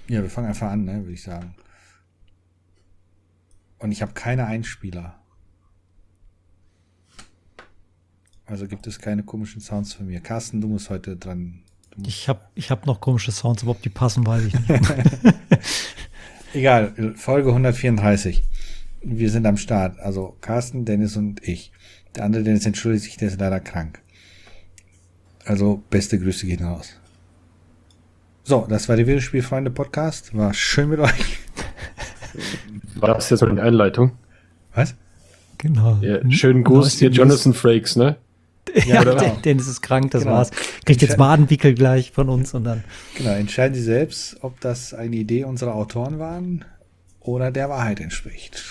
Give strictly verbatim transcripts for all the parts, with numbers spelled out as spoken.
Ja, wir fangen einfach an, ne, würde ich sagen. Und ich habe keine Einspieler. Also gibt es keine komischen Sounds von mir. Carsten, du musst heute dran. Du musst Ich habe ich hab noch komische Sounds, aber ob die passen, weiß ich nicht. Egal, Folge hundertvierunddreißig. Wir sind am Start. Also Carsten, Dennis und ich. Der andere Dennis entschuldigt sich, der ist leider krank. Also beste Grüße gehen raus. So, das war der Videospielfreunde-Podcast. War schön mit euch. War das jetzt so eine Einleitung? Was? Genau. Ja, schönen Gruß dir, Jonathan Frakes, ne? Ja, genau. der, Dennis ist krank, das Genau. war's. Kriegt jetzt Wadenwickel gleich von uns und dann. Genau, entscheiden Sie selbst, ob das eine Idee unserer Autoren waren oder der Wahrheit entspricht.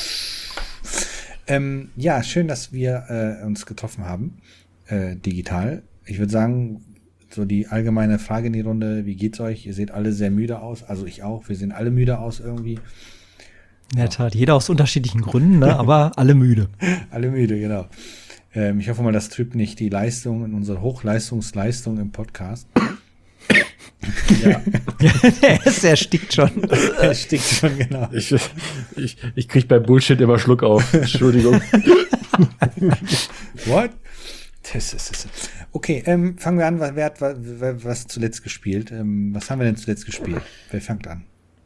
Ähm, ja, schön, dass wir äh, uns getroffen haben, äh, digital. Ich würde sagen, so die allgemeine Frage in die Runde, wie geht's euch? Ihr seht alle sehr müde aus, also ich auch, wir sehen alle müde aus irgendwie. In der Tat, jeder aus unterschiedlichen Gründen, ne? Aber alle müde. Alle müde, genau. Ähm, ich hoffe mal, das trübt nicht die Leistung in unsere Hochleistungsleistung im Podcast. Ja. der, ist, der stickt schon. Er stickt schon, genau. Ich, ich, ich krieg bei Bullshit immer Schluck auf. Entschuldigung. What? Das ist, das ist. Okay, ähm, fangen wir an. Wer hat was, was zuletzt gespielt? Ähm, was haben wir denn zuletzt gespielt? Wer fängt an?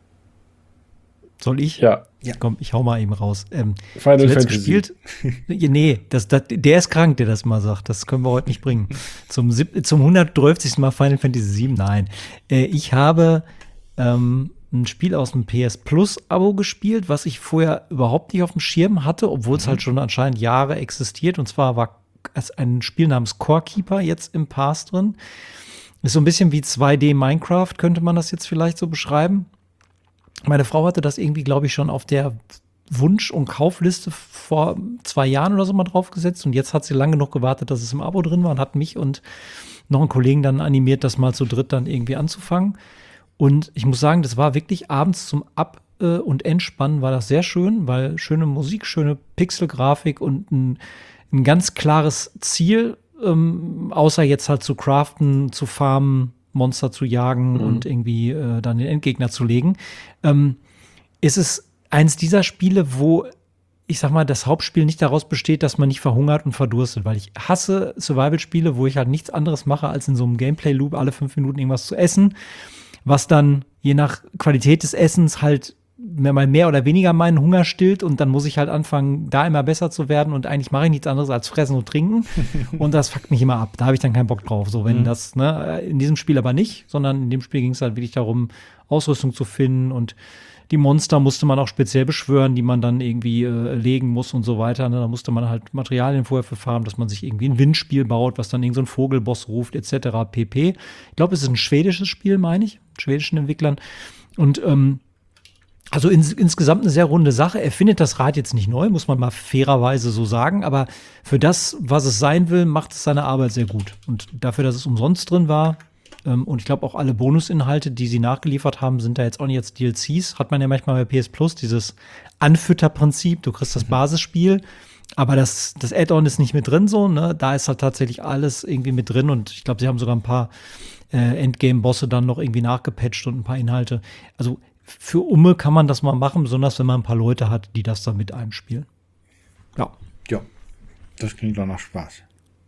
Soll ich? Ja. Ja. Komm, ich hau mal eben raus. Ähm, Final zuletzt Fantasy. gespielt? Nee, das, das, der ist krank, der das mal sagt. Das können wir heute nicht bringen. Zum, sieb- zum hundertdreißigsten Mal Final Fantasy sieben, nein. Äh, ich habe ähm, ein Spiel aus dem P S Plus Abo gespielt, was ich vorher überhaupt nicht auf dem Schirm hatte, obwohl es halt schon anscheinend Jahre existiert. Und zwar war es ein Spiel namens Core Keeper jetzt im Pass drin. Ist so ein bisschen wie zwei D Minecraft, könnte man das jetzt vielleicht so beschreiben. Meine Frau hatte das irgendwie, glaube ich, schon auf der Wunsch- und Kaufliste vor zwei Jahren oder so mal draufgesetzt. Und jetzt hat sie lange genug gewartet, dass es im Abo drin war und hat mich und noch einen Kollegen dann animiert, das mal zu dritt dann irgendwie anzufangen. Und ich muss sagen, das war wirklich abends zum Ab- äh, und Entspannen war das sehr schön, weil schöne Musik, schöne Pixelgrafik und ein, ein ganz klares Ziel, ähm, außer jetzt halt zu craften, zu farmen, Monster zu jagen Mhm. und irgendwie äh, dann den Endgegner zu legen. Ähm, ist es eins dieser Spiele, wo ich sag mal, das Hauptspiel nicht daraus besteht, dass man nicht verhungert und verdurstet, weil ich hasse Survival-Spiele, wo ich halt nichts anderes mache, als in so einem Gameplay-Loop alle fünf Minuten irgendwas zu essen, was dann je nach Qualität des Essens halt mehr- mal mehr oder weniger meinen Hunger stillt und dann muss ich halt anfangen, da immer besser zu werden und eigentlich mache ich nichts anderes als fressen und trinken und das fuckt mich immer ab. Da habe ich dann keinen Bock drauf. So, wenn Mhm. das, ne, in diesem Spiel aber nicht, sondern in dem Spiel ging es halt wirklich darum, Ausrüstung zu finden und die Monster musste man auch speziell beschwören, die man dann irgendwie äh, legen muss und so weiter. Ne? Da musste man halt Materialien vorher für farmen, dass man sich irgendwie ein Windspiel baut, was dann irgend so ein Vogelboss ruft, et cetera pp. Ich glaube, es ist ein schwedisches Spiel, meine ich, schwedischen Entwicklern. Und ähm, also ins, insgesamt eine sehr runde Sache. Er findet das Rad jetzt nicht neu, muss man mal fairerweise so sagen, aber für das, was es sein will, macht es seine Arbeit sehr gut. Und dafür, dass es umsonst drin war, ähm, und ich glaube auch alle Bonusinhalte, die sie nachgeliefert haben, sind da jetzt auch nicht jetzt D L Cs. Hat man ja manchmal bei P S Plus dieses Anfütterprinzip. Du kriegst das Basisspiel, aber das, das Add-on ist nicht mit drin so. Ne? Da ist halt tatsächlich alles irgendwie mit drin und ich glaube, sie haben sogar ein paar äh, Endgame-Bosse dann noch irgendwie nachgepatcht und ein paar Inhalte. Also für Umme kann man das mal machen, besonders wenn man ein paar Leute hat, die das dann mit einspielen. Ja. Ja, das klingt doch nach Spaß.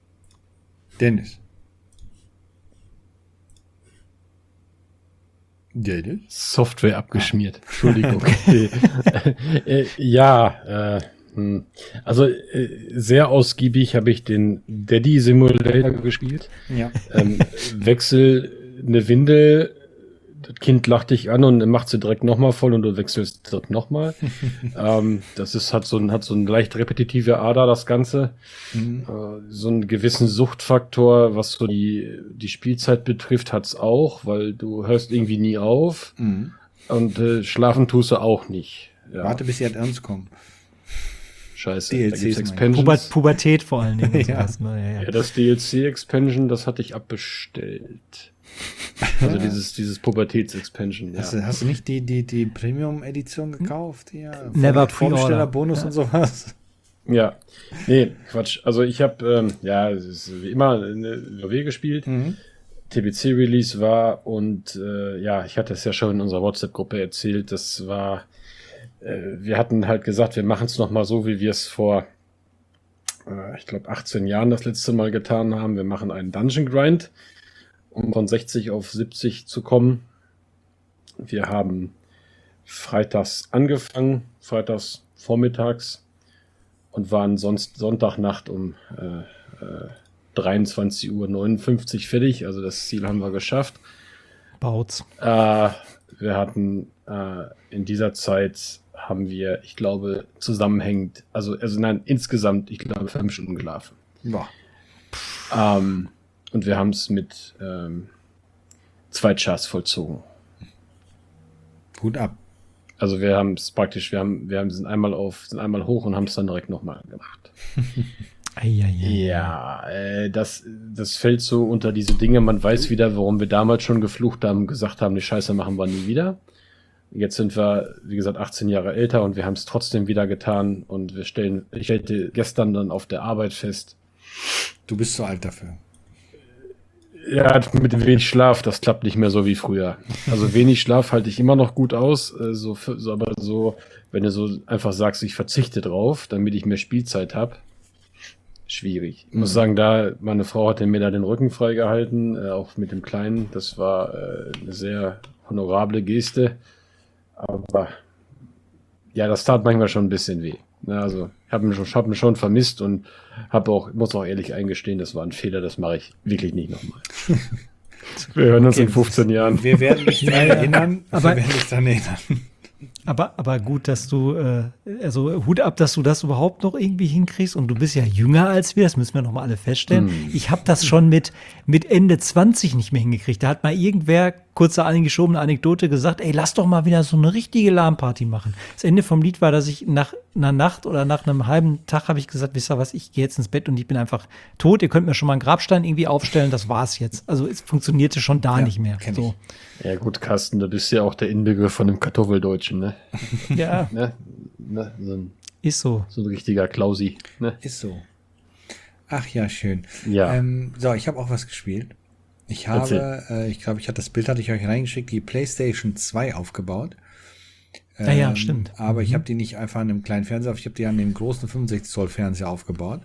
Dennis. Dennis? Software abgeschmiert. Entschuldigung. äh, ja, äh, hm. also äh, sehr ausgiebig habe ich den Daddy Simulator gespielt. Ja. Ähm, wechsel eine Windel, das Kind lacht dich an und macht sie direkt nochmal voll und du wechselst direkt nochmal. ähm, das ist, hat so ein, hat so ein leicht repetitive Ader, das Ganze. Mhm. Äh, so einen gewissen Suchtfaktor, was so die, die Spielzeit betrifft, hat's auch, weil du hörst irgendwie nie auf Mhm. und äh, schlafen tust du auch nicht. Ja, Warte, bis sie halt ernst kommen. scheiße. D L Da Cs gibt's meine ich. Expansions. Puber Pubertät vor allen Dingen. Und Ja. sowas, ne? ja, Ja, ja. das D L C-Expansion, das hatte ich abbestellt. Also dieses, dieses Pubertäts-Expansion, ja. Hast, du, hast du nicht die, die, die Premium-Edition gekauft? Ja, Never Vorbestellerbonus Pre-Order. und sowas. Ja, nee, Quatsch. Also ich habe, ähm, ja, es ist wie immer eine W W gespielt. Mhm. T B C-Release war und äh, ja, ich hatte es ja schon in unserer WhatsApp-Gruppe erzählt, das war, äh, wir hatten halt gesagt, wir machen es nochmal so, wie wir es vor, äh, ich glaube, achtzehn Jahren das letzte Mal getan haben. Wir machen einen Dungeon Grind, um von sechzig auf siebzig zu kommen. Wir haben freitags angefangen, freitags vormittags und waren sonst Sonntagnacht um äh, äh, dreiundzwanzig Uhr neunundfünfzig fertig. Also das Ziel haben wir geschafft. Baut's. Äh, wir hatten äh, in dieser Zeit haben wir, ich glaube, zusammenhängend, also, also nein, insgesamt, ich glaube, fünf Stunden geschlafen. Boah. Ähm, und wir haben es mit ähm, zwei Chars vollzogen. Hut ab. Also wir haben es praktisch, wir haben, wir haben sind einmal auf, sind einmal hoch und haben es dann direkt nochmal gemacht. Eieiei. Ja, äh, das, das fällt so unter diese Dinge. Man weiß wieder, warum wir damals schon geflucht haben und gesagt haben, die Scheiße machen wir nie wieder. Jetzt sind wir, wie gesagt, achtzehn Jahre älter und wir haben es trotzdem wieder getan. Und wir stellen, ich stellte gestern dann auf der Arbeit fest. Du bist zu alt dafür. Ja, mit dem wenig Schlaf, das klappt nicht mehr so wie früher. Also wenig Schlaf halte ich immer noch gut aus, äh, so, so, aber so, wenn du so einfach sagst, ich verzichte drauf, damit ich mehr Spielzeit habe, schwierig. Ich muss sagen, da, meine Frau hatte mir da den Rücken freigehalten, äh, auch mit dem Kleinen, das war äh, eine sehr honorable Geste, aber ja, das tat manchmal schon ein bisschen weh. Na, also, ich habe mich, schon- hab mich schon vermisst und habe auch, muss auch ehrlich eingestehen, das war ein Fehler, das mache ich wirklich nicht nochmal. Wir hören uns Okay, in fünfzehn Jahren. Wir werden dich daran erinnern. Aber- wir werden dich daran erinnern. Aber, aber gut, dass du, äh, also Hut ab, dass du das überhaupt noch irgendwie hinkriegst. Und du bist ja jünger als wir, das müssen wir noch mal alle feststellen. Hm. Ich habe das schon mit, mit Ende zwanzig nicht mehr hingekriegt. Da hat mal irgendwer, kurze eingeschobene Anekdote, gesagt, ey, lass doch mal wieder so eine richtige LAN-Party machen. Das Ende vom Lied war, dass ich nach einer Nacht oder nach einem halben Tag habe ich gesagt, wisst ihr was, ich gehe jetzt ins Bett und ich bin einfach tot. Ihr könnt mir schon mal einen Grabstein irgendwie aufstellen, das war's jetzt. Also es funktionierte schon da Ja, nicht mehr. kenn ich. So. Ja gut, Carsten, du bist ja auch der Inbegriff von dem Kartoffeldeutschen, ne? Ja, ne? ne? So, ein, ist so. so ein richtiger Klausi, ne? Ist so. Ach ja, schön. Ja. Ähm, so, ich habe auch was gespielt. Ich habe, äh, ich glaube, ich hatte das Bild, hatte ich euch reingeschickt, die PlayStation zwei aufgebaut. Ah ja, Ähm, stimmt. Aber ich Mhm. habe die nicht einfach an einem kleinen Fernseher, ich habe die an dem großen fünfundsechzig Zoll Fernseher aufgebaut.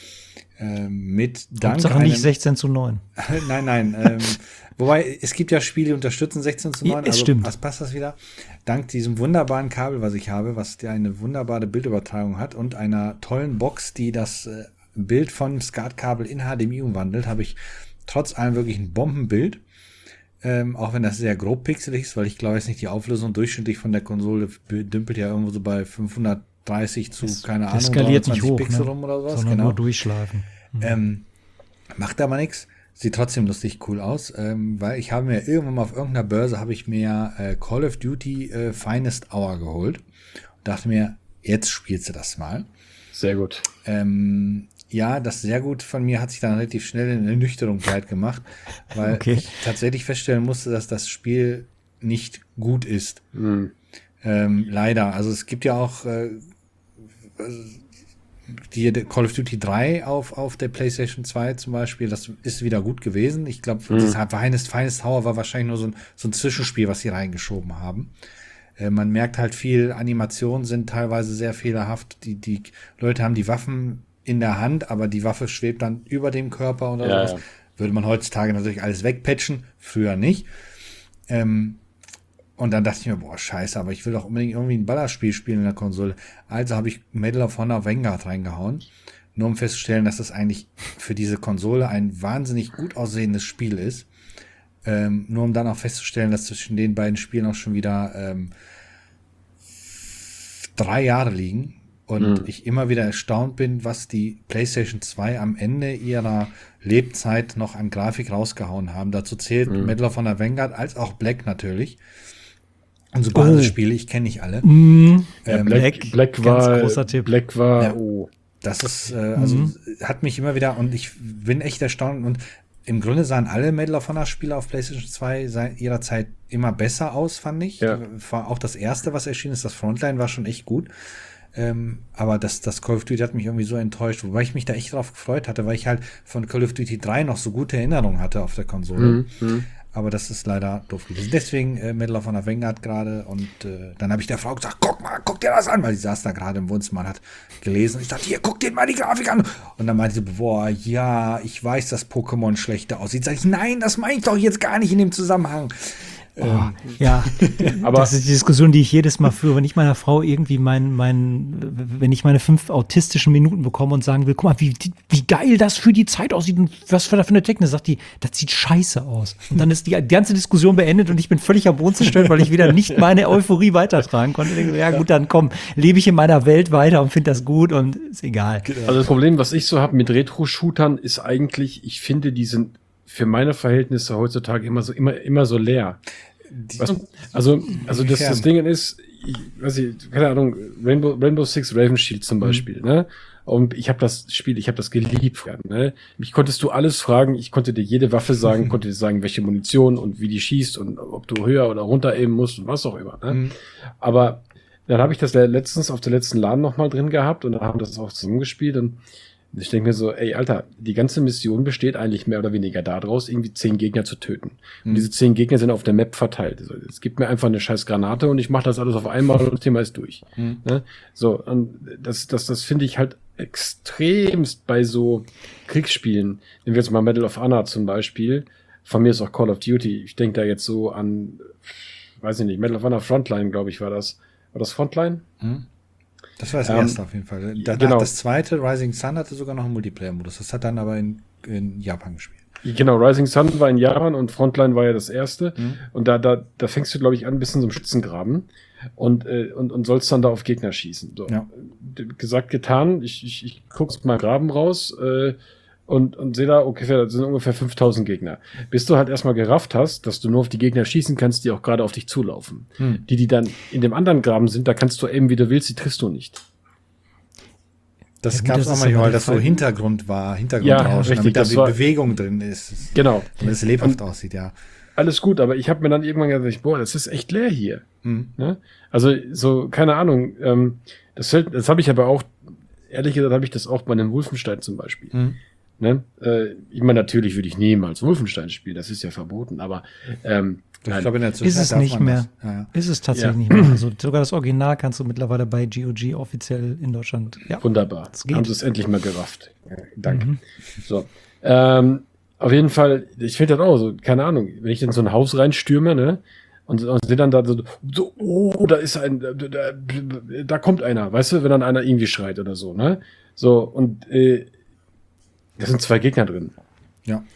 Ähm, mit Dank Hauptsache einem, nicht sechzehn zu neun. Nein, nein. Ähm, wobei, es gibt ja Spiele, die unterstützen sechzehn zu neun. Ja, es stimmt. Was passt das wieder? Dank diesem wunderbaren Kabel, was ich habe, was ja eine wunderbare Bildübertragung hat und einer tollen Box, die das äh, Bild von SCART-Kabel in H D M I umwandelt, habe ich trotz allem wirklich ein Bombenbild. Ähm, auch wenn das sehr grob pixelig ist, weil ich glaube jetzt nicht, die Auflösung durchschnittlich von der Konsole dümpelt ja irgendwo so bei fünfhundertdreißig zu, Es- keine das Ahnung, skaliert nicht dreihundertzwanzig hoch, Pixel ne? rum oder sowas. Sondern Genau. nur durchschlafen. Ähm, macht aber nichts. Sieht trotzdem lustig cool aus, ähm, weil ich habe mir irgendwann mal auf irgendeiner Börse habe ich mir äh, Call of Duty äh, Finest Hour geholt und dachte mir, jetzt spielst du das mal. Sehr gut. Ähm, ja, das sehr gut von mir hat sich dann relativ schnell in Ernüchterung breit gemacht, weil Okay. ich tatsächlich feststellen musste, dass das Spiel nicht gut ist. Hm. Ähm, leider. Also es gibt ja auch äh, die die Call of Duty drei auf, auf der PlayStation zwei zum Beispiel, das ist wieder gut gewesen. Ich glaube, Mhm. das Finest, Finest Hour war wahrscheinlich nur so ein, so ein Zwischenspiel, was sie reingeschoben haben. Äh, man merkt halt viel, Animationen sind teilweise sehr fehlerhaft. Die, die Leute haben die Waffen in der Hand, aber die Waffe schwebt dann über dem Körper oder Ja, sowas. ja. Würde man heutzutage natürlich alles wegpatchen, früher nicht. Ähm, und dann dachte ich mir, boah, scheiße, aber ich will doch unbedingt irgendwie ein Ballerspiel spielen in der Konsole. Also habe ich Medal of Honor Vanguard reingehauen, nur um festzustellen, dass das eigentlich für diese Konsole ein wahnsinnig gut aussehendes Spiel ist. Ähm, nur um dann auch festzustellen, dass zwischen den beiden Spielen auch schon wieder ähm, drei Jahre liegen. Und Mhm. ich immer wieder erstaunt bin, was die PlayStation zwei am Ende ihrer Lebzeit noch an Grafik rausgehauen haben. Dazu zählt Mhm. Medal of Honor Vanguard als auch Black natürlich. Und so Oh. Basisspiele, ich kenne nicht alle. Mm, Ja, Ähm, Black, Black, Black ganz war, großer Tipp. Black war, Ja. oh. Das ist, äh, also Mhm. hat mich immer wieder, und ich bin echt erstaunt. Und im Grunde sahen alle Medal of Honor Spiele auf PlayStation zwei seit ihrer Zeit immer besser aus, fand ich. Ja. War auch das erste, was erschienen ist, das Frontline war schon echt gut. Ähm, aber das, das Call of Duty hat mich irgendwie so enttäuscht, wobei ich mich da echt drauf gefreut hatte, weil ich halt von Call of Duty drei noch so gute Erinnerungen hatte auf der Konsole. Mhm. Aber das ist leider doof gewesen. Deswegen äh, Medal of Honor Vanguard gerade und äh, dann habe ich der Frau gesagt, guck mal, guck dir das an, weil sie saß da gerade im Wohnzimmer und hat gelesen und ich dachte, hier, guck dir mal die Grafik an. Und dann meinte sie, boah, ja, ich weiß, dass Pokémon schlechter aussieht. Sag ich, nein, das meine ich doch jetzt gar nicht in dem Zusammenhang. Oh, ja, aber das ist die Diskussion, die ich jedes Mal führe, wenn ich meiner Frau irgendwie mein, mein, wenn ich meine fünf autistischen Minuten bekomme und sagen will, guck mal, wie, wie geil das für die Zeit aussieht und was für eine Technik, sagt die, das sieht scheiße aus. Und dann ist die ganze Diskussion beendet und ich bin völlig am Boden zerstört, weil ich wieder nicht meine Euphorie weitertragen konnte. Ich denke, ja gut, dann komm, lebe ich in meiner Welt weiter und finde das gut und ist egal. Also das Problem, was ich so habe mit Retro-Shootern, ist eigentlich, ich finde, die sind für meine Verhältnisse heutzutage immer so immer immer so leer. Was, also also das, das Ding ist, ich, weiß ich, keine Ahnung, Rainbow, Rainbow Six Raven Shield zum Beispiel, mhm. ne? Und ich habe das Spiel, ich habe das geliebt. Ne? Mich konntest du alles fragen, ich konnte dir jede Waffe sagen, mhm. konnte dir sagen, welche Munition und wie die schießt und ob du höher oder runter aimen musst und was auch immer. Ne? Mhm. Aber dann habe ich das letztens auf der letzten LAN nochmal drin gehabt und dann haben das auch zusammengespielt und ich denke mir so, ey, Alter, die ganze Mission besteht eigentlich mehr oder weniger daraus, irgendwie zehn Gegner zu töten. Und mhm. diese zehn Gegner sind auf der Map verteilt. Also, es gibt mir einfach eine scheiß Granate und ich mache das alles auf einmal und das Thema ist durch. Mhm. Ne? So, und das, das, das finde ich halt extremst bei so Kriegsspielen. Nehmen wir jetzt mal Medal of Honor zum Beispiel. Von mir ist auch Call of Duty. Ich denke da jetzt so an, weiß ich nicht, Medal of Honor Frontline, glaube ich, war das. War das Frontline? Mhm. Das war das ähm, erste auf jeden Fall. Danach genau. Das zweite, Rising Sun, hatte sogar noch einen Multiplayer-Modus. Das hat dann aber in, in Japan gespielt. Genau, Rising Sun war in Japan und Frontline war ja das erste. Mhm. Und da, da, da fängst du, glaube ich, an, ein bisschen so im Schützengraben und, äh, und, und sollst dann da auf Gegner schießen. So. Ja. Gesagt, getan. Ich, ich, ich guck's mal Graben raus äh, und, und sehe da, okay, das sind ungefähr fünftausend Gegner. Bis du halt erstmal gerafft hast, dass du nur auf die Gegner schießen kannst, die auch gerade auf dich zulaufen. Mhm. Die, die dann in dem anderen Graben sind, da kannst du eben, wie du willst, die triffst du nicht. Das ja, gab es auch manchmal, dass so Hintergrund war, Hintergrundrausch, ja, damit da war, Bewegung drin ist. Genau. Und es lebhaft und aussieht, ja. Alles gut, aber ich habe mir dann irgendwann gedacht, boah, das ist echt leer hier. Mhm. Ne? Also so, keine Ahnung, ähm, das, das habe ich aber auch, ehrlich gesagt, habe ich das auch bei einem Wolfenstein zum Beispiel. Mhm. Ne? Äh, ich meine, natürlich würde ich niemals Wolfenstein spielen, das ist ja verboten, aber ähm, ich glaube, in der ist es nicht mehr. Ja, ja. Ist es tatsächlich ja. nicht mehr. Also sogar das Original kannst du mittlerweile bei G O G offiziell in Deutschland. Ja. Wunderbar. Haben sie es endlich mal gerafft. Ja, danke. Mhm. So. Ähm, auf jeden Fall, ich finde das auch so, keine Ahnung, wenn ich in so ein Haus reinstürme, ne, und, und sehe dann da so, so, oh, da ist ein, da, da, da kommt einer, weißt du, wenn dann einer irgendwie schreit oder so, ne? So, und äh, da sind zwei Gegner drin. Ja.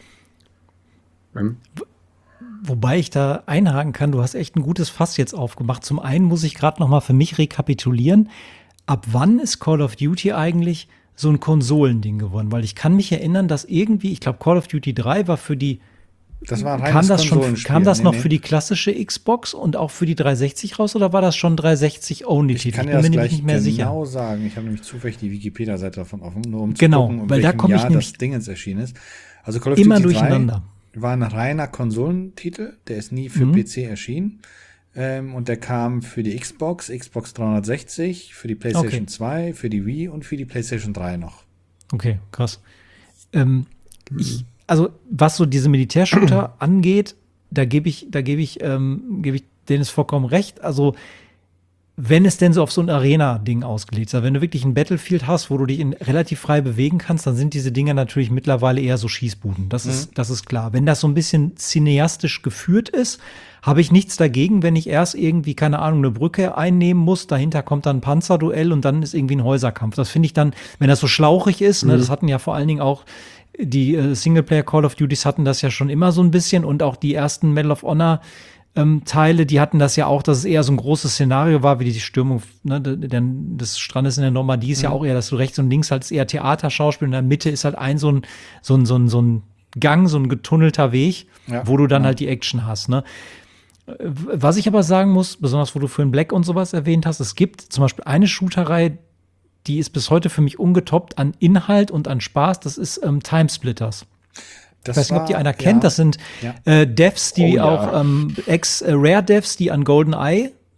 Hm? Wobei ich da einhaken kann, du hast echt ein gutes Fass jetzt aufgemacht. Zum einen muss ich gerade noch mal für mich rekapitulieren, ab wann ist Call of Duty eigentlich so ein Konsolending geworden? Weil ich kann mich erinnern, dass irgendwie, ich glaube Call of Duty drei war für die, das war ein kam das schon, kam das nee, noch nee. für die klassische Xbox und auch für die dreihundertsechzig raus oder war das schon dreihundertsechzig-Only-Titel? Ich kann ich dir bin das mir gleich nicht mehr genau sicher. sagen. Ich habe nämlich zufällig die Wikipedia-Seite davon offen, nur um zu genau, gucken, in weil da welchem komme ich Jahr nämlich das Dingens erschienen ist. Also Call of immer Duty durcheinander. drei war ein reiner Konsolentitel, der ist nie für mhm. P C erschienen. Ähm, und der kam für die Xbox, Xbox dreihundertsechzig, für die PlayStation okay. zwei, für die Wii und für die PlayStation drei noch. Okay, krass. Ähm, mhm. ich, also was so diese Militärshooter angeht, da gebe ich, da gebe ich, ähm, gebe ich Dennis vollkommen recht. Also wenn es denn so auf so ein Arena-Ding ausgelegt ist, also wenn du wirklich ein Battlefield hast, wo du dich in relativ frei bewegen kannst, dann sind diese Dinger natürlich mittlerweile eher so Schießbuden. Das mhm. ist, das ist klar. Wenn das so ein bisschen cineastisch geführt ist, habe ich nichts dagegen, wenn ich erst irgendwie, keine Ahnung, eine Brücke einnehmen muss, dahinter kommt dann ein Panzerduell und dann ist irgendwie ein Häuserkampf. Das finde ich dann, wenn das so schlauchig ist, mhm. ne, das hatten ja vor allen Dingen auch die äh, Singleplayer Call of Duties hatten das ja schon immer so ein bisschen und auch die ersten Medal of Honor Ähm, Teile, die hatten das ja auch, dass es eher so ein großes Szenario war, wie die Stürmung ne, des Strandes in der Normandie ist mhm. ja auch eher, dass du rechts und links halt ist eher Theaterschauspiel und in der Mitte ist halt ein so ein, so ein, so ein, so ein Gang, so ein getunnelter Weg, ja. wo du dann ja. halt die Action hast. Ne? Was ich aber sagen muss, besonders wo du vorhin Black und sowas erwähnt hast, es gibt zum Beispiel eine Shooterei, die ist bis heute für mich ungetoppt an Inhalt und an Spaß, das ist ähm, Timesplitters. Das ich weiß nicht, war, ob die einer kennt. Ja. Das sind ja. äh, Devs, die oh, ja. auch ähm, Ex-Rare-Devs, die an GoldenEye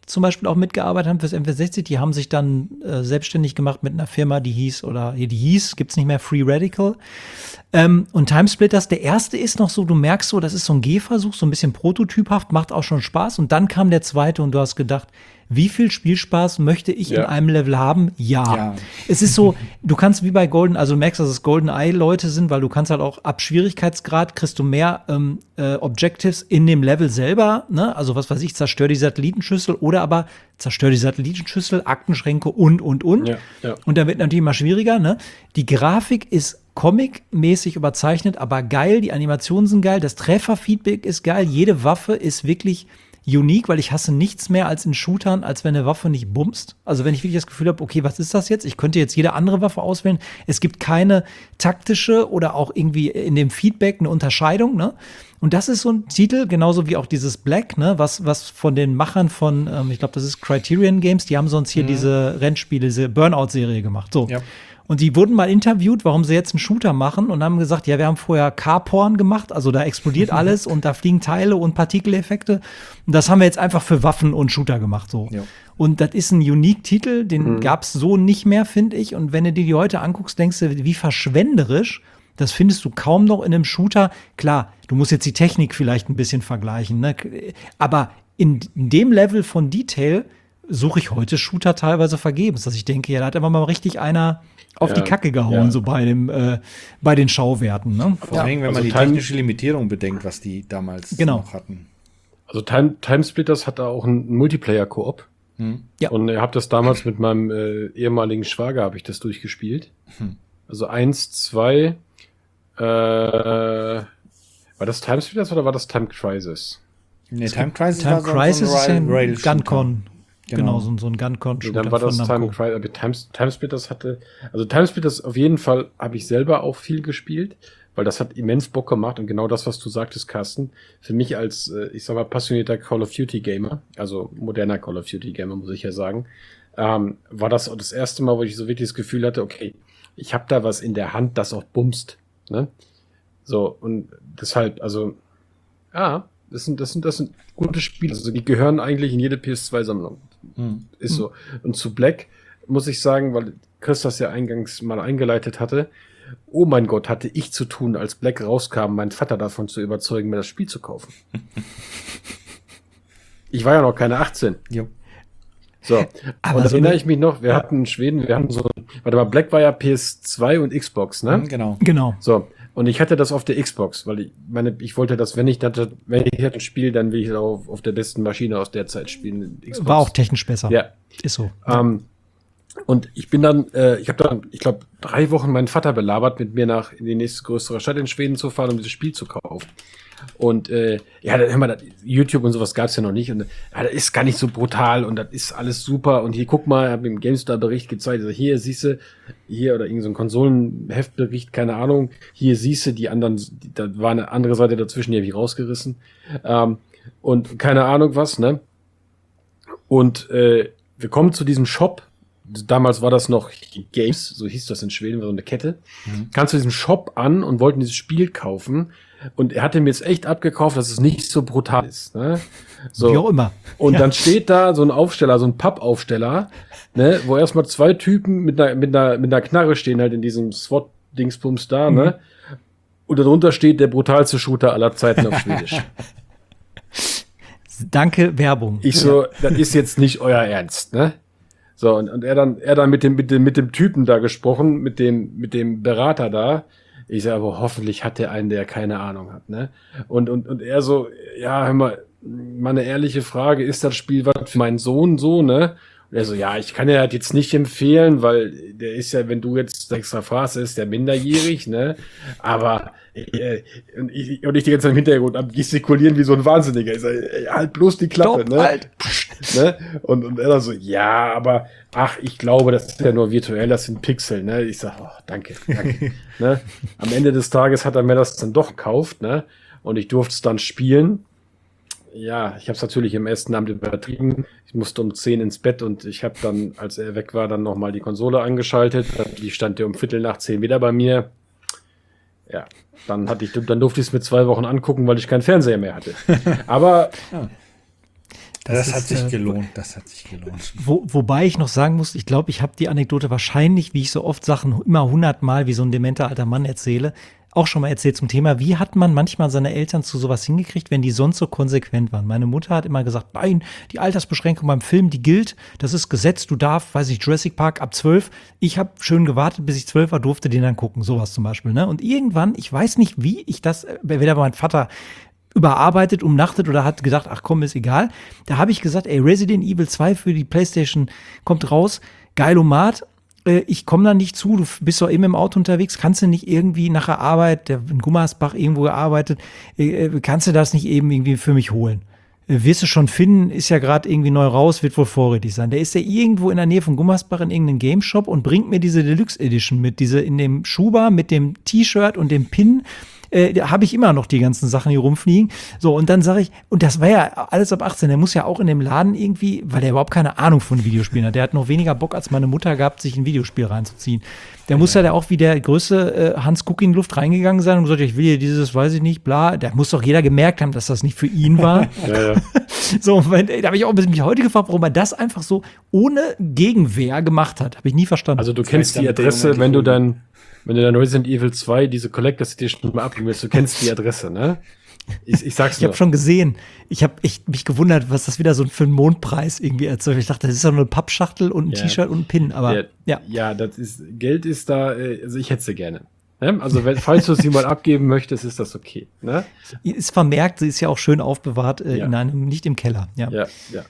zum Beispiel auch mitgearbeitet haben fürs N vierhundertsechzig, die haben sich dann äh, selbstständig gemacht mit einer Firma, die hieß, oder die hieß, gibt's nicht mehr, Free Radical. Ähm, und Timesplitters, der erste ist noch so, du merkst so, das ist so ein Gehversuch, so ein bisschen prototyphaft, macht auch schon Spaß. Und dann kam der zweite und du hast gedacht, wie viel Spielspaß möchte ich Ja. in einem Level haben? Ja. Ja. Es ist so, du kannst wie bei Golden, also du merkst, dass es GoldenEye-Leute sind, weil du kannst halt auch ab Schwierigkeitsgrad kriegst du mehr ähm, äh, Objectives in dem Level selber, ne? Also was weiß ich, zerstör die Satellitenschüssel oder aber zerstör die Satellitenschüssel, Aktenschränke und, und, und. Ja, ja. Und dann wird natürlich immer schwieriger, ne? Die Grafik ist comic-mäßig überzeichnet, aber geil, die Animationen sind geil, das Trefferfeedback ist geil, jede Waffe ist wirklich unique, weil ich hasse nichts mehr als in Shootern, als wenn eine Waffe nicht bumst. Also wenn ich wirklich das Gefühl habe, okay, was ist das jetzt? Ich könnte jetzt jede andere Waffe auswählen. Es gibt keine taktische oder auch irgendwie in dem Feedback eine Unterscheidung, ne? Und das ist so ein Titel, genauso wie auch dieses Black, ne, was, was von den Machern von, ähm, ich glaube, das ist Criterion Games, die haben sonst hier mhm. diese Rennspiele, diese Burnout-Serie gemacht. So. Ja. Und die wurden mal interviewt, warum sie jetzt einen Shooter machen und haben gesagt, ja, wir haben vorher Car-Porn gemacht, also da explodiert alles und da fliegen Teile und Partikeleffekte. Und das haben wir jetzt einfach für Waffen und Shooter gemacht, so. Ja. Und das ist ein Unique-Titel, den Mhm. gab's so nicht mehr, finde ich. Und wenn du dir die heute anguckst, denkst du, wie verschwenderisch. Das findest du kaum noch in einem Shooter. Klar, du musst jetzt die Technik vielleicht ein bisschen vergleichen, ne? Aber in, in dem Level von Detail suche ich heute Shooter teilweise vergebens, dass ich denke, ja, da hat immer mal richtig einer auf Ja, die Kacke gehauen, ja. so bei dem, äh, bei den Schauwerten, ne? Vor allem, wenn also man die Time- technische Limitierung bedenkt, was die damals Genau. noch hatten. Also Time, Timesplitters hat da auch einen Multiplayer-Koop. Hm. Ja. Und ich habe das damals mit meinem äh, ehemaligen Schwager habe ich das durchgespielt. Hm. Also eins, zwei, äh, war das Timesplitters oder war das Time Crisis? Nee, Time Crisis Time war so, Crisis so ein ist ja ein Rail- Rail-Shooter. Guncon. Genau, Genau. so, so ein Guncon-Shooter Nee, dann war das von Time Namco. Crisis, aber Times, Timesplitters hatte, also Timesplitters auf jeden Fall habe ich selber auch viel gespielt, weil das hat immens Bock gemacht und genau das, was du sagtest, Carsten, für mich als, äh, ich sag mal, passionierter Call of Duty Gamer, also moderner Call of Duty Gamer, muss ich ja sagen, ähm, war das auch das erste Mal, wo ich so wirklich das Gefühl hatte, okay, ich habe da was in der Hand, das auch bumst, ne? So, und deshalb, also, ja, das sind, das sind, das sind gute Spiele, also die gehören eigentlich in jede P S zwei Sammlung. Hm. Ist so. Und zu Black muss ich sagen, weil Chris das ja eingangs mal eingeleitet hatte, oh mein Gott, hatte ich zu tun, als Black rauskam, meinen Vater davon zu überzeugen, mir das Spiel zu kaufen. Ich war ja noch keine achtzehn. Jo. So. Aber und da so erinnere eine- ich mich noch, wir hatten in Schweden, wir hatten so, warte mal, Black war ja P S zwei und Xbox, ne? Hm, genau. Genau. So. Und ich hatte das auf der Xbox, weil ich meine, ich wollte das, wenn ich das, wenn ich das spiele, dann will ich das auf, auf der besten Maschine aus der Zeit spielen. Xbox. War auch technisch besser. Ja. Ist so. Ähm, und ich bin dann, äh, ich habe dann, ich glaube, drei Wochen meinen Vater belabert, mit mir nach in die nächste größere Stadt in Schweden zu fahren, um dieses Spiel zu kaufen. Und äh, ja, dann hör mal, das, YouTube und sowas gab's ja noch nicht. Und ja, das ist gar nicht so brutal und das ist alles super. Und hier, guck mal, ich habe im GameStar-Bericht gezeigt, also hier siehst du, hier oder irgendein so ein Konsolenheftbericht, keine Ahnung, hier siehst du, die anderen, die, da war eine andere Seite dazwischen, die habe ich rausgerissen. Ähm, und keine Ahnung was, ne? Und äh, wir kommen zu diesem Shop. Damals war das noch Games, so hieß das in Schweden, war so eine Kette. Mhm. Kannst du diesen Shop an und wollten dieses Spiel kaufen. Und er hatte mir jetzt echt abgekauft, dass es nicht so brutal ist. Ne? So. Wie auch immer. Und Ja. dann steht da so ein Aufsteller, so ein Pappaufsteller, ne, wo erstmal zwei Typen mit einer, mit einer, mit einer Knarre stehen halt in diesem SWAT-Dingsbums da, Mhm. ne? Und darunter steht der brutalste Shooter aller Zeiten auf Schwedisch. Danke, Werbung. Ich so, das ist jetzt nicht euer Ernst, ne? So, und, und er dann, er dann mit dem, mit dem, mit dem Typen da gesprochen, mit dem, mit dem Berater da. Ich sage, aber hoffentlich hat der einen, der keine Ahnung hat, ne? Und, und, und er so, ja, hör mal, mal eine ehrliche Frage, ist das Spiel was für meinen Sohn so, ne? Und er so, ja, ich kann ja das jetzt nicht empfehlen, weil der ist ja, wenn du jetzt extra fragst, ist der minderjährig, ne? Aber, äh, und, ich, und ich die ganze Zeit im Hintergrund am gestikulieren wie so ein Wahnsinniger. Ich sag, ey, halt bloß die Klappe, Stopp, ne? halt. Psst, ne? Und, und er dann so, ja, aber, ach, ich glaube, das ist ja nur virtuell, das sind Pixel, ne? Ich sag, oh, danke, danke, ne? Am Ende des Tages hat er mir das dann doch gekauft, ne? Und ich durfte es dann spielen. Ja, ich habe es natürlich im ersten Abend übertrieben. Ich musste um zehn ins Bett und ich habe dann, als er weg war, dann nochmal die Konsole angeschaltet. Die stand ja um Viertel nach zehn wieder bei mir. Ja, dann hatte ich, dann durfte ich es mir zwei Wochen angucken, weil ich keinen Fernseher mehr hatte. Aber Das, das ist, hat sich äh, gelohnt, das hat sich gelohnt. Wo, wobei ich noch sagen muss, ich glaube, ich habe die Anekdote wahrscheinlich, wie ich so oft Sachen immer hundertmal wie so ein dementer alter Mann erzähle, auch schon mal erzählt zum Thema, wie hat man manchmal seine Eltern zu sowas hingekriegt, wenn die sonst so konsequent waren. Meine Mutter hat immer gesagt, nein, die Altersbeschränkung beim Film, die gilt, das ist Gesetz, du darfst, weiß ich, Jurassic Park ab zwölf. Ich habe schön gewartet, bis ich zwölf war, durfte den dann gucken, sowas zum Beispiel. Ne? Und irgendwann, ich weiß nicht, wie ich das, weder mein Vater überarbeitet, umnachtet oder hat gedacht, ach komm, ist egal. Da habe ich gesagt, ey, Resident Evil zwei für die PlayStation kommt raus, geilomat. Ich komme da nicht zu, du bist doch eben im Auto unterwegs, kannst du nicht irgendwie nach der Arbeit, der in Gummersbach irgendwo gearbeitet, kannst du das nicht eben irgendwie für mich holen? Wirst du schon finden, ist ja gerade irgendwie neu raus, wird wohl vorrätig sein. Der ist ja irgendwo in der Nähe von Gummersbach in irgendeinem Game Shop und bringt mir diese Deluxe Edition mit, diese in dem Schuber mit dem T-Shirt und dem Pin. Äh, da habe ich immer noch die ganzen Sachen hier rumfliegen. So, und dann sage ich, und das war ja alles ab achtzehn, der muss ja auch in dem Laden irgendwie, weil der überhaupt keine Ahnung von Videospielen hat, der hat noch weniger Bock als meine Mutter gehabt, sich ein Videospiel reinzuziehen. Der ja. muss ja da auch wie der größte äh, Hans Kuck in die Luft reingegangen sein und gesagt, ich will hier dieses, weiß ich nicht, bla. Da muss doch jeder gemerkt haben, dass das nicht für ihn war. ja, ja. So, wenn, da habe ich auch mich heute gefragt, warum er das einfach so ohne Gegenwehr gemacht hat. Habe ich nie verstanden. Also du kennst die Adresse, wenn du dann Wenn du dann Resident Evil zwei diese Collectors Edition mal abgeben willst, du kennst die Adresse, ne? Ich, ich sag's Ich habe schon gesehen. Ich habe echt mich gewundert, was das wieder so für ein Mondpreis irgendwie erzeugt. Ich dachte, das ist doch nur eine Pappschachtel und ein ja. T-Shirt und ein Pin, aber ja, ja. Ja, das ist, Geld ist da, also ich hätte sie gerne. Ne? Also wenn, falls du sie mal abgeben möchtest, ist das okay. Ne? Ist vermerkt, sie ist ja auch schön aufbewahrt, äh, ja. in einem, nicht im Keller. Ja. ja, ja.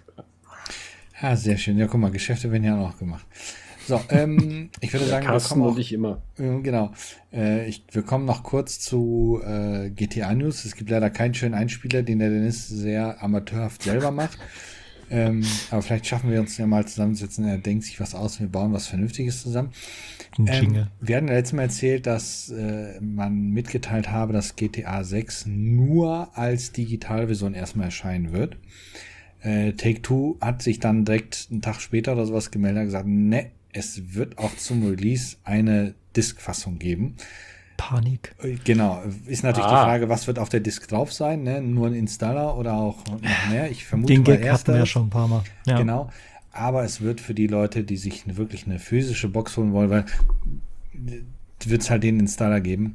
Ja, sehr schön. Ja, guck mal, Geschäfte werden ja auch noch gemacht. So, ähm, ich würde sagen, wir kommen auch, und ich immer. Äh, genau. Äh, ich, wir kommen noch kurz zu äh, G T A News. Es gibt leider keinen schönen Einspieler, den der Dennis sehr amateurhaft selber macht. Ähm, aber vielleicht schaffen wir uns ja mal zusammensetzen. Er denkt sich was aus, wir bauen was Vernünftiges zusammen. Ähm, wir hatten ja letztes Mal erzählt, dass äh, man mitgeteilt habe, dass G T A sechs nur als Digitalversion erstmal erscheinen wird. Äh, Take-Two hat sich dann direkt einen Tag später oder sowas gemeldet und gesagt, ne, es wird auch zum Release eine Disk-Fassung geben. Panik. Genau. Ist natürlich ah. die Frage, was wird auf der Disk drauf sein? Ne? Nur ein Installer oder auch noch mehr? Ich vermute Den mal Gag hatten wir ja schon ein paar Mal. Ja. Genau. Aber es wird für die Leute, die sich wirklich eine physische Box holen wollen, weil wird es halt den Installer geben.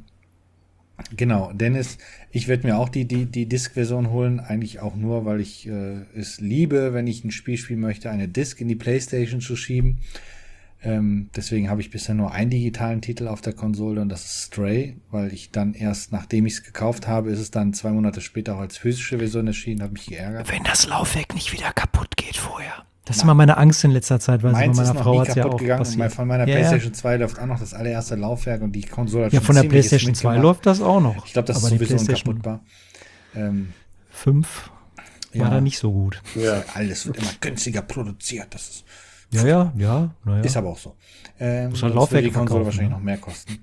Genau, Dennis, ich werde mir auch die, die, die Disk-Version holen, eigentlich auch nur, weil ich äh, es liebe, wenn ich ein Spiel spielen möchte, eine Disk in die PlayStation zu schieben. Ähm, deswegen habe ich bisher nur einen digitalen Titel auf der Konsole und das ist Stray, weil ich dann erst, nachdem ich es gekauft habe, ist es dann zwei Monate später auch als physische Version erschienen, habe mich geärgert. Wenn das Laufwerk nicht wieder kaputt geht vorher. Das ist immer meine Angst in letzter Zeit, weil meins bei meiner ist noch Frau nie hat es ja kaputt auch gegangen passiert. und von meiner ja, PlayStation ja. zwei läuft auch noch das allererste Laufwerk und die Konsole hat Ja, schon von der ziemliches PlayStation zwei mitgemacht. läuft das auch noch. Ich glaube, das aber ist sowieso PlayStation unkaputtbar. Ähm, fünf ja. war da nicht so gut. Ja. Alles wird immer günstiger produziert. Das ist, ja, ja, ja. Ja. ist aber auch so. Ähm, Muss halt Laufwerk die Konsole verkaufen, wahrscheinlich ne? noch mehr kosten.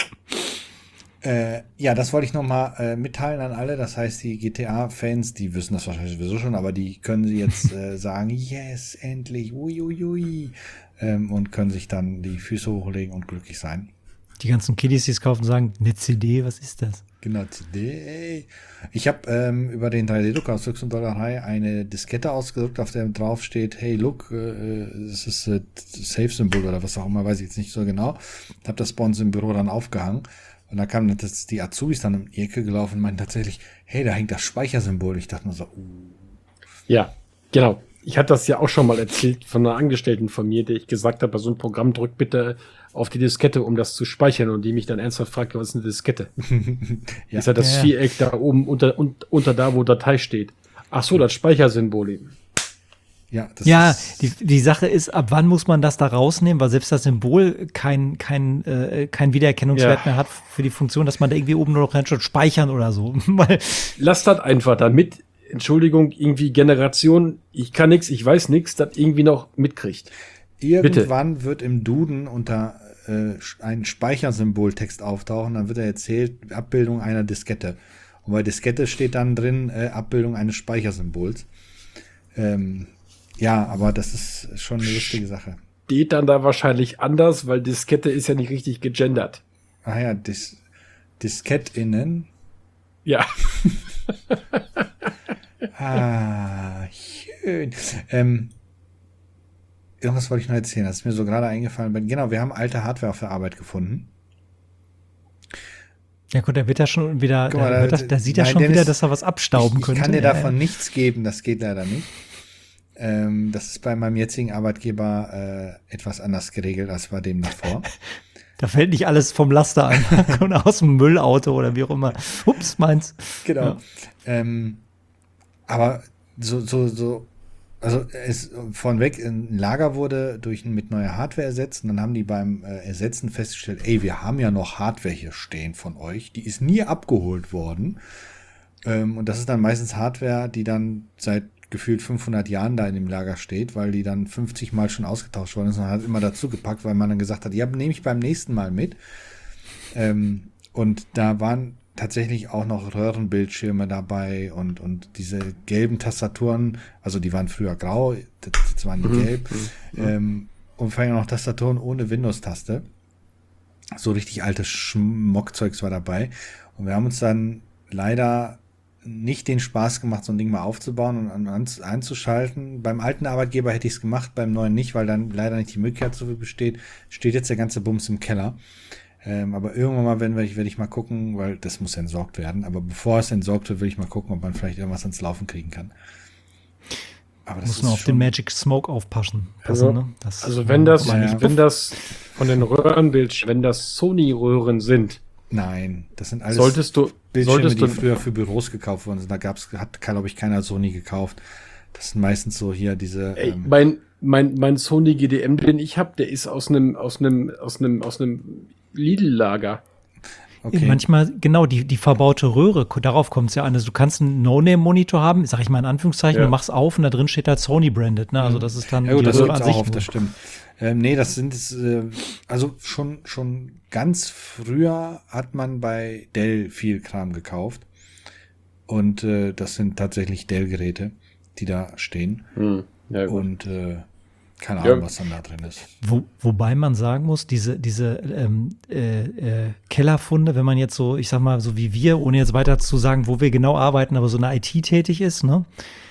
Äh, ja, das wollte ich nochmal äh, mitteilen an alle. Das heißt, die G T A-Fans, die wissen das wahrscheinlich sowieso schon, aber die können sie jetzt äh, sagen, yes, endlich, uiuiui. Ui, ui. Ähm, und können sich dann die Füße hochlegen und glücklich sein. Die ganzen Kiddies, die es kaufen, sagen, eine C D, was ist das? Genau, C D. Ey. Ich habe ähm, über den drei D-Drucker aus Luxemburgerei eine Diskette ausgedruckt, auf der drauf steht, hey, look, äh, das ist äh, Safe-Symbol oder was auch immer, weiß ich jetzt nicht so genau. Habe das bei uns im Büro dann aufgehangen. Und da kamen das, die Azubis dann um die Ecke gelaufen und meinten tatsächlich, hey, da hängt das Speichersymbol. Ich dachte nur so, uh. Ja, genau. Ich hatte das ja auch schon mal erzählt von einer Angestellten von mir, der ich gesagt habe, bei so einem Programm drück bitte auf die Diskette, um das zu speichern. Und die mich dann ernsthaft fragte, was ist eine Diskette? ja. Ist ja das ja, ja. Viereck da oben unter, unter, unter da, wo Datei steht. Ach so, das Speichersymbol eben. Ja, das ja ist die, die Sache ist, ab wann muss man das da rausnehmen, weil selbst das Symbol kein, kein, äh, kein Wiedererkennungswert ja. mehr hat für die Funktion, dass man da irgendwie oben nur noch reinschaut, speichern oder so. weil Lasst das einfach, damit, Entschuldigung, irgendwie Generation, ich kann nix, ich weiß nix, das irgendwie noch mitkriegt. Irgendwann Bitte. wird im Duden unter äh, ein Speichersymboltext auftauchen, dann wird er erzählt, Abbildung einer Diskette. Und bei Diskette steht dann drin, äh, Abbildung eines Speichersymbols. Ähm, Ja, aber das ist schon eine lustige Sache. Steht dann da wahrscheinlich anders, weil Diskette ist ja nicht richtig gegendert. Ah ja, Dis DiskettInnen. Ja. ah, schön. Ähm, irgendwas wollte ich noch erzählen, das ist mir so gerade eingefallen. Genau, wir haben alte Hardware auf der Arbeit gefunden. Ja gut, der wird ja schon wieder, Guck mal, der, da- wird das, der sieht ja nein, schon Dennis, wieder, dass er was abstauben ich, ich könnte. kann dir Ja, davon ja. nichts geben, das geht leider nicht. Ähm, das ist bei meinem jetzigen Arbeitgeber äh, etwas anders geregelt als bei dem davor. Da fällt nicht alles vom Laster ein, kommt aus dem Müllauto oder wie auch immer. Ups, meins. Genau. Ja. Ähm, aber so, so, so, also es vornweg, ein Lager wurde durch mit neuer Hardware ersetzt und dann haben die beim äh, Ersetzen festgestellt, ey, wir haben ja noch Hardware hier stehen von euch, die ist nie abgeholt worden. Ähm, und das ist dann meistens Hardware, die dann seit gefühlt fünfhundert Jahren da in dem Lager steht, weil die dann fünfzig Mal schon ausgetauscht worden ist und hat immer dazu gepackt, weil man dann gesagt hat, ja, nehme ich beim nächsten Mal mit. Ähm, und da waren tatsächlich auch noch Röhrenbildschirme dabei und, und diese gelben Tastaturen, also die waren früher grau, jetzt waren die Mhm. gelb, Mhm. ähm, und vor allem noch Tastaturen ohne Windows-Taste. So richtig altes Schmockzeugs war dabei. Und wir haben uns dann leider nicht den Spaß gemacht, so ein Ding mal aufzubauen und an, einzuschalten. Beim alten Arbeitgeber hätte ich es gemacht, beim neuen nicht, weil dann leider nicht die Möglichkeit so viel besteht. Steht jetzt der ganze Bums im Keller. Ähm, aber irgendwann mal werden wir, werde ich mal gucken, weil das muss entsorgt werden. Aber bevor es entsorgt wird, will ich mal gucken, ob man vielleicht irgendwas ans Laufen kriegen kann. Aber das Muss ist nur auf schon, den Magic Smoke aufpassen. Also, Passen, ne? Das, also wenn das, Ja, ja. wenn das von den Röhrenbildschirmen, wenn das Sony-Röhren sind, Nein, das sind alles solltest du, Bildschirme, solltest die du, früher für Büros gekauft wurden. Da gab's, hat, glaube ich, keiner Sony gekauft. Das sind meistens so hier diese. ey, Ähm, mein, mein, mein Sony G D M, den ich habe, der ist aus einem, aus einem, aus einem, aus einem Lidl-Lager. okay. Manchmal, genau, die, die verbaute Röhre, darauf kommt es ja an. Also du kannst einen No-Name-Monitor haben, sag ich mal in Anführungszeichen, Ja. du machst auf und da drin steht halt Sony-branded. Ne? Also das ist dann Ja gut, die das Röhre gibt's an auch sich. oft, das stimmt. Ähm, nee, das sind es, äh, also schon, schon ganz früher hat man bei Dell viel Kram gekauft. Und äh, das sind tatsächlich Dell-Geräte, die da stehen. Hm. Ja, gut. Und äh, keine Ja. Ahnung, was dann da drin ist. Wo, wobei man sagen muss, diese, diese ähm, äh, äh, Kellerfunde, wenn man jetzt so, ich sag mal, so wie wir, ohne jetzt weiter zu sagen, wo wir genau arbeiten, aber so eine I T tätig ist, ne?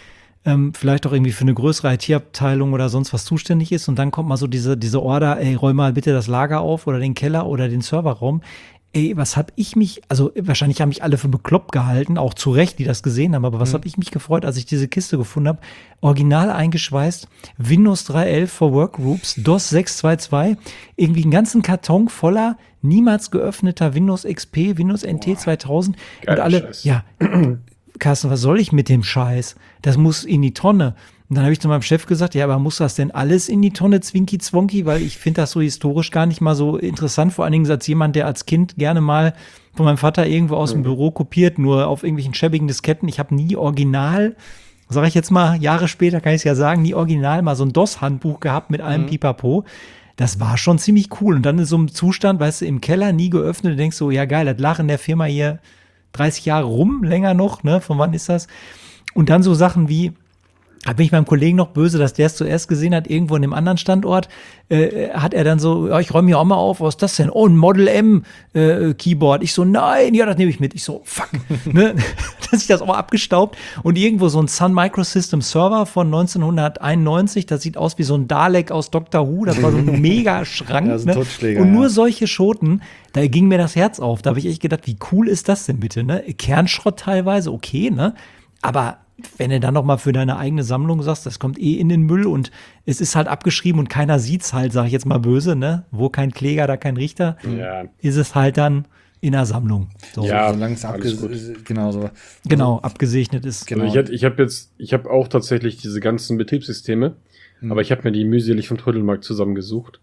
Ähm, vielleicht auch irgendwie für eine größere I T-Abteilung oder sonst was zuständig ist und dann kommt mal so diese, diese Order, ey, räum mal bitte das Lager auf oder den Keller oder den Serverraum. Ey, was hab ich mich, also wahrscheinlich haben mich alle für bekloppt gehalten, auch zu Recht, die das gesehen haben, aber was Mhm. hab ich mich gefreut, als ich diese Kiste gefunden habe? Original eingeschweißt, Windows drei Punkt elf for Workgroups, DOS sechs zwei zwei, irgendwie einen ganzen Karton voller niemals geöffneter Windows X P, Windows N T zweitausend und Geiler alle, Scheiß. ja, Carsten, was soll ich mit dem Scheiß? Das muss in die Tonne. Und dann habe ich zu meinem Chef gesagt, ja, aber muss das denn alles in die Tonne, Zwinki Zwonki? Weil ich finde das so historisch gar nicht mal so interessant, vor allen Dingen als jemand, der als Kind gerne mal von meinem Vater irgendwo aus dem Mhm. Büro kopiert, nur auf irgendwelchen schäbigen Disketten. Ich habe nie original, sage ich jetzt mal, Jahre später kann ich es ja sagen, nie original mal so ein DOS-Handbuch gehabt mit allem Pipapo. Das war schon ziemlich cool. Und dann in so einem Zustand, weißt du, im Keller, nie geöffnet, du denkst so, ja geil, das lag in der Firma hier dreißig Jahre rum, länger noch, ne? Von wann ist das? Und dann so Sachen wie, da bin ich meinem Kollegen noch böse, dass der es zuerst gesehen hat, irgendwo in einem anderen Standort, äh, hat er dann so, ja, ich räume hier auch mal auf, was ist das denn? Oh, ein Model M äh, Keyboard. Ich so, nein, ja, das nehme ich mit. Ich so, fuck. ne? Dass ich das auch abgestaubt und irgendwo so ein Sun Microsystem Server von neunzehnhunderteinundneunzig, das sieht aus wie so ein Dalek aus Doctor Who, das war so ein mega Schrank. Ja, so ein ne? Totschläger, Und nur ja. solche Schoten, da ging mir das Herz auf. Da habe ich echt gedacht, wie cool ist das denn bitte? Ne? Kernschrott teilweise, okay, ne? Aber wenn du dann noch mal für deine eigene Sammlung sagst, das kommt eh in den Müll und es ist halt abgeschrieben und keiner sieht's halt, sag ich jetzt mal böse, ne? Wo kein Kläger, da kein Richter, Ja. ist es halt dann in der Sammlung. So. Ja, Solange es alles abges- genau so. Genau, abgesegnet ist. Genau. Also ich hab- ich habe jetzt, ich habe auch tatsächlich diese ganzen Betriebssysteme, Mhm. aber ich habe mir die mühselig vom Trödelmarkt zusammengesucht.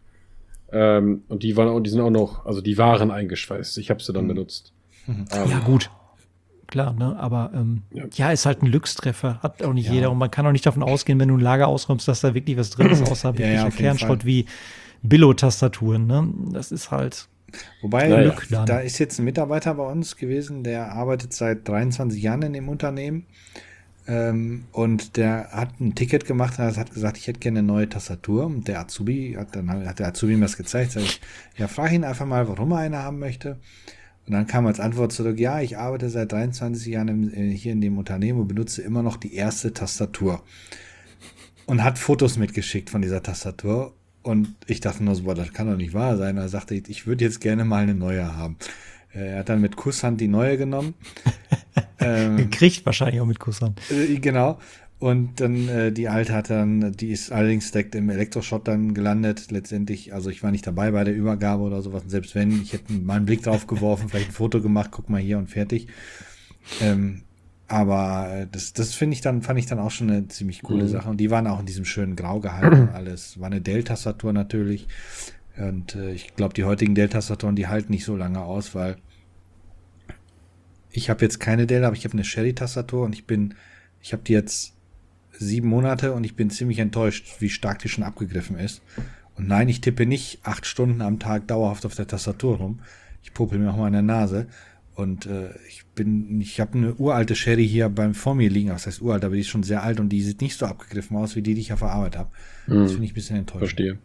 Ähm, und die waren auch, die sind auch noch, also die waren eingeschweißt. Ich habe sie dann Mhm. benutzt. Mhm. Ähm, Ja, gut. Klar, ne? Aber ähm, Ja. ja. ist halt ein Glückstreffer. Hat auch nicht Ja. jeder. Und man kann auch nicht davon ausgehen, wenn du ein Lager ausräumst, dass da wirklich was drin ist, außer Ja, wirklicher ja, auf jeden Kernschrott Fall. wie Billo-Tastaturen. Ne? Das ist halt. Wobei, Naja. Glück dann. da ist jetzt ein Mitarbeiter bei uns gewesen, der arbeitet seit dreiundzwanzig Jahren in dem Unternehmen. Ähm, und der hat ein Ticket gemacht und hat gesagt, ich hätte gerne eine neue Tastatur. Und der Azubi, hat dann hat der Azubi mir das gezeigt. Sag ich, ja, frage ihn einfach mal, warum er eine haben möchte. Und dann kam als Antwort zurück, ja, ich arbeite seit dreiundzwanzig Jahren im, äh, hier in dem Unternehmen und benutze immer noch die erste Tastatur. und hat Fotos mitgeschickt von dieser Tastatur. Und ich dachte nur so, boah, das kann doch nicht wahr sein. Er sagte, ich würde jetzt gerne mal eine neue haben. Er hat dann mit Kusshand die neue genommen. ähm, Gekriegt wahrscheinlich auch mit Kusshand. Äh, genau. Und dann äh, die alte hat dann, die ist allerdings direkt im Elektroschrott dann gelandet, letztendlich. Also ich war nicht dabei bei der Übergabe oder sowas. Und selbst wenn, ich hätte mal einen Blick drauf geworfen, vielleicht ein Foto gemacht, guck mal hier und fertig. Ähm, aber das, das finde ich dann, fand ich dann auch schon eine ziemlich coole Mhm. Sache. Und die waren auch in diesem schönen Grau gehalten und alles. War eine Dell-Tastatur natürlich. Und äh, ich glaube, die heutigen Dell-Tastaturen, die halten nicht so lange aus, weil ich habe jetzt keine Dell, aber ich habe eine Sherry-Tastatur und ich bin, ich habe die jetzt sieben Monate und ich bin ziemlich enttäuscht, wie stark die schon abgegriffen ist. Und nein, ich tippe nicht acht Stunden am Tag dauerhaft auf der Tastatur rum. Ich popel mir auch mal in der Nase. Und äh, ich bin, ich habe eine uralte Sherry hier beim vor mir liegen. Das heißt uralt, aber die ist schon sehr alt und die sieht nicht so abgegriffen aus, wie die, die ich auf der Arbeit habe. Mhm. Das finde ich ein bisschen enttäuschend. Verstehe.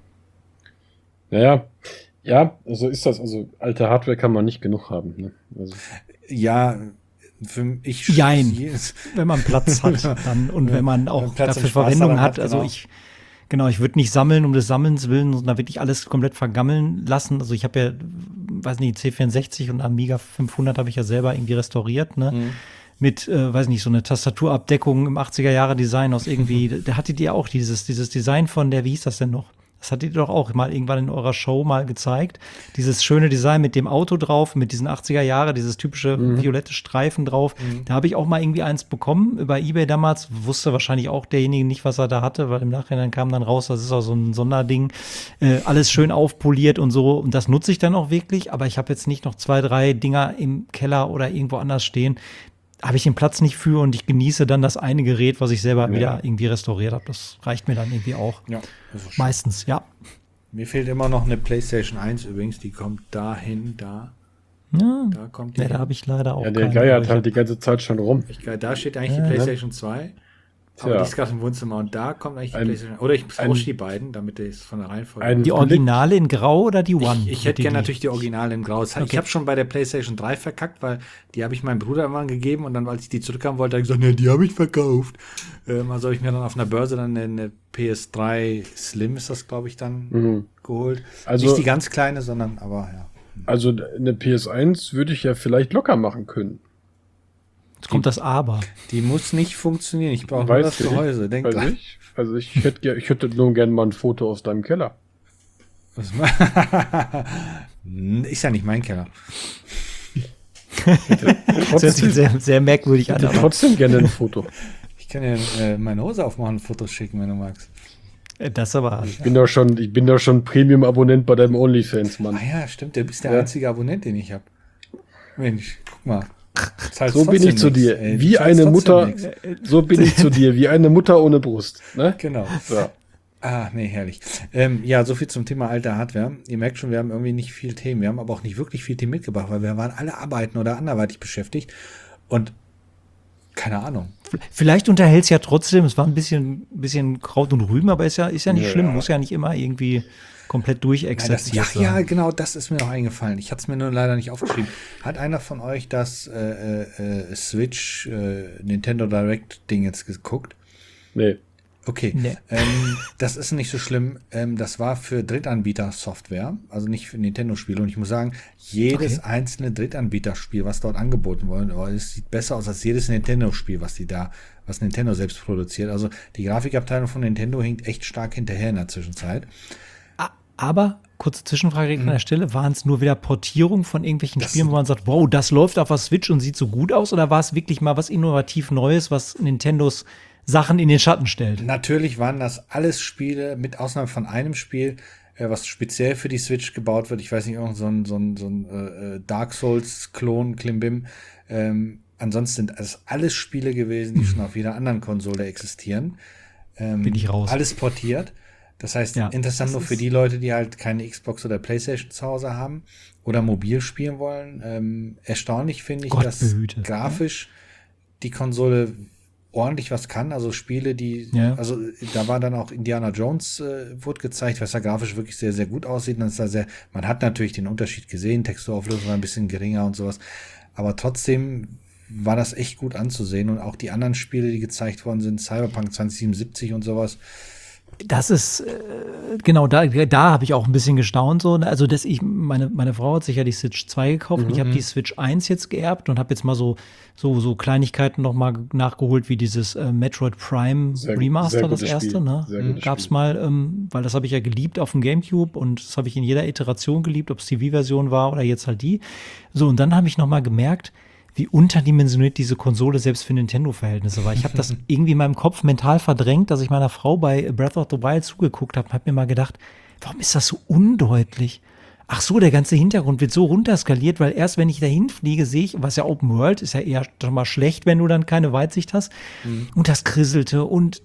Naja, ja, so ist das. Also alte Hardware kann man nicht genug haben. Ne? Also, Ja, für ich Jein. Yes. Wenn man Platz hat dann und Ja, wenn man wenn auch man Platz dafür und Spaß Verwendung daran hat. hat, Also genau. ich, genau, ich würde nicht sammeln um des Sammelns willen, sondern wirklich alles komplett vergammeln lassen. Also ich habe ja, weiß nicht, C vierundsechzig und Amiga fünfhundert habe ich ja selber irgendwie restauriert, ne? Mhm. Mit, äh, weiß nicht, so eine Tastaturabdeckung im achtziger-Jahre-Design aus irgendwie, da hattet ihr auch dieses, dieses Design von der, wie hieß das denn noch? Das hattet ihr doch auch mal irgendwann in eurer Show mal gezeigt. Dieses schöne Design mit dem Auto drauf, mit diesen achtziger Jahre, dieses typische Mhm. violette Streifen drauf. Da habe ich auch mal irgendwie eins bekommen über eBay damals. Wusste wahrscheinlich auch derjenige nicht, was er da hatte, weil im Nachhinein kam dann raus, das ist auch so ein Sonderding. Äh, alles schön aufpoliert und so. Und das nutze ich dann auch wirklich. Aber ich habe jetzt nicht noch zwei, drei Dinger im Keller oder irgendwo anders stehen. Habe ich den Platz nicht für und ich genieße dann das eine Gerät, was ich selber Ja. wieder irgendwie restauriert habe. Das reicht mir dann irgendwie auch. Ja, das ist schön. Meistens, ja. Mir fehlt immer noch eine PlayStation eins übrigens, die kommt dahin, da, Ja, da kommt die. ja da hin. habe ich leider auch ja, der keine, Geier aber hat ich halt die ganze Zeit schon rum. Ich, da steht eigentlich Ja, die ne? PlayStation zwei, aber Tja. die ist gerade im Wohnzimmer und da kommt eigentlich die Ein- PlayStation. Oder ich ein- tausche die beiden, damit es von der Reihenfolge ein- Die Originale in Grau oder die One? Ich, ich hätte Die- gerne die- natürlich die Originale in Grau. Das hat- Ich Okay. habe schon bei der PlayStation drei verkackt, weil die habe ich meinem Bruder irgendwann gegeben und dann, als ich die zurückhaben wollte, habe ich gesagt, ne, die habe ich verkauft. Ähm, also habe ich mir dann auf einer Börse dann eine, eine P S drei Slim ist das, glaube ich, dann Mhm. geholt. Also- Nicht die ganz kleine, sondern aber ja. Also eine P S eins würde ich ja vielleicht locker machen können. Jetzt kommt das Aber. Die muss nicht funktionieren. Ich brauche nur das Weißt du Gehäuse. nicht? Denk Weiß dran. ich. Also ich hätte, ger- ich hätte nur gerne mal ein Foto aus deinem Keller. Was ma- ist ja nicht mein Keller. Das hört sich Trotzdem, sehr, sehr merkwürdig ich an. hätte Aber trotzdem gerne ein Foto. Ich kann ja äh, meine Hose aufmachen und Fotos schicken, wenn du magst. äh, das aber. Ich bin doch schon, ich bin doch schon Premium-Abonnent bei deinem OnlyFans, Mann. Ah ja, stimmt. Du bist der Ja. einzige Abonnent, den ich habe. Mensch, guck mal. Zahlst So bin trotzdem ich zu nix, dir. ey. Du Wie zahlst eine trotzdem Mutter, nix. so bin ich zu dir, wie eine Mutter ohne Brust. Ne? Genau. Ja. Ah, nee, herrlich. Ähm, ja, so viel zum Thema alte Hardware. Ihr merkt schon, wir haben irgendwie nicht viel Themen. Wir haben aber auch nicht wirklich viel Themen mitgebracht, weil wir waren alle arbeiten oder anderweitig beschäftigt. Und keine Ahnung. Vielleicht unterhält es ja trotzdem. Es war ein bisschen, bisschen Kraut und Rüben, aber ist ja, ist ja nicht Ja. schlimm. Muss ja nicht immer irgendwie komplett Nein, das, durchexerziert ja, sein. ja, genau, das ist mir noch eingefallen. Ich hatte es mir nur leider nicht aufgeschrieben. Hat einer von euch das äh, äh, Switch äh, Nintendo Direct Ding jetzt geguckt? Nee. Okay, Nee. ähm, das ist nicht so schlimm. Ähm, das war für Drittanbieter-Software, also nicht für Nintendo-Spiele. Und ich muss sagen, jedes Okay. einzelne Drittanbieterspiel, was dort angeboten wurde, ist, sieht besser aus als jedes Nintendo-Spiel, was die da, was Nintendo selbst produziert. Also die Grafikabteilung von Nintendo hinkt echt stark hinterher in der Zwischenzeit. A- Aber, kurze Zwischenfrage an der Stelle, waren es nur wieder Portierungen von irgendwelchen Das- Spielen, wo man sagt, wow, das läuft auf der Switch und sieht so gut aus? Oder war es wirklich mal was innovativ Neues, was Nintendos Sachen in den Schatten stellt? Natürlich waren das alles Spiele, mit Ausnahme von einem Spiel, äh, was speziell für die Switch gebaut wird. Ich weiß nicht, irgend so ein, so ein, so ein äh, Dark Souls-Klon, Klimbim. Ähm, ansonsten sind das alles Spiele gewesen, die schon auf jeder anderen Konsole existieren. Ähm, Bin ich raus. Alles portiert. Das heißt, Ja, interessant das nur für ist- die Leute, die halt keine Xbox oder PlayStation zu Hause haben oder mobil spielen wollen. Ähm, erstaunlich finde ich, Gott dass behüte. grafisch die Konsole ordentlich was kann. Also Spiele, die, Ja. also da war dann auch Indiana Jones, äh, wurde gezeigt, was da grafisch wirklich sehr, sehr gut aussieht. Und das ist da sehr, man hat natürlich den Unterschied gesehen, Texturauflösung war ein bisschen geringer und sowas. Aber trotzdem war das echt gut anzusehen. Und auch die anderen Spiele, die gezeigt worden sind, Cyberpunk zwanzig siebenundsiebzig und sowas. Das ist, äh, genau, da, da habe ich auch ein bisschen gestaunt. So. Also, dass ich, meine, meine Frau hat sich ja die Switch zwei gekauft. Mhm. Und ich habe die Switch eins jetzt geerbt und habe jetzt mal so, so, so Kleinigkeiten noch mal nachgeholt, wie dieses äh, Metroid Prime Sehr- Remaster, sehr das gutes erste. Spiel. Ne? Sehr gutes Gab's Spiel. mal, ähm, weil das habe ich ja geliebt auf dem GameCube und das habe ich in jeder Iteration geliebt, ob es die Wii-Version war oder jetzt halt die. So, und dann habe ich noch mal gemerkt, wie unterdimensioniert diese Konsole selbst für Nintendo-Verhältnisse war. Ich habe das irgendwie in meinem Kopf mental verdrängt, dass ich meiner Frau bei Breath of the Wild zugeguckt habe und habe mir mal gedacht, warum ist das so undeutlich? Ach so, der ganze Hintergrund wird so runterskaliert, weil erst wenn ich dahin fliege, sehe ich, was ja Open World ist ja eher schon mal schlecht, wenn du dann keine Weitsicht hast. Mhm. Und das krisselte und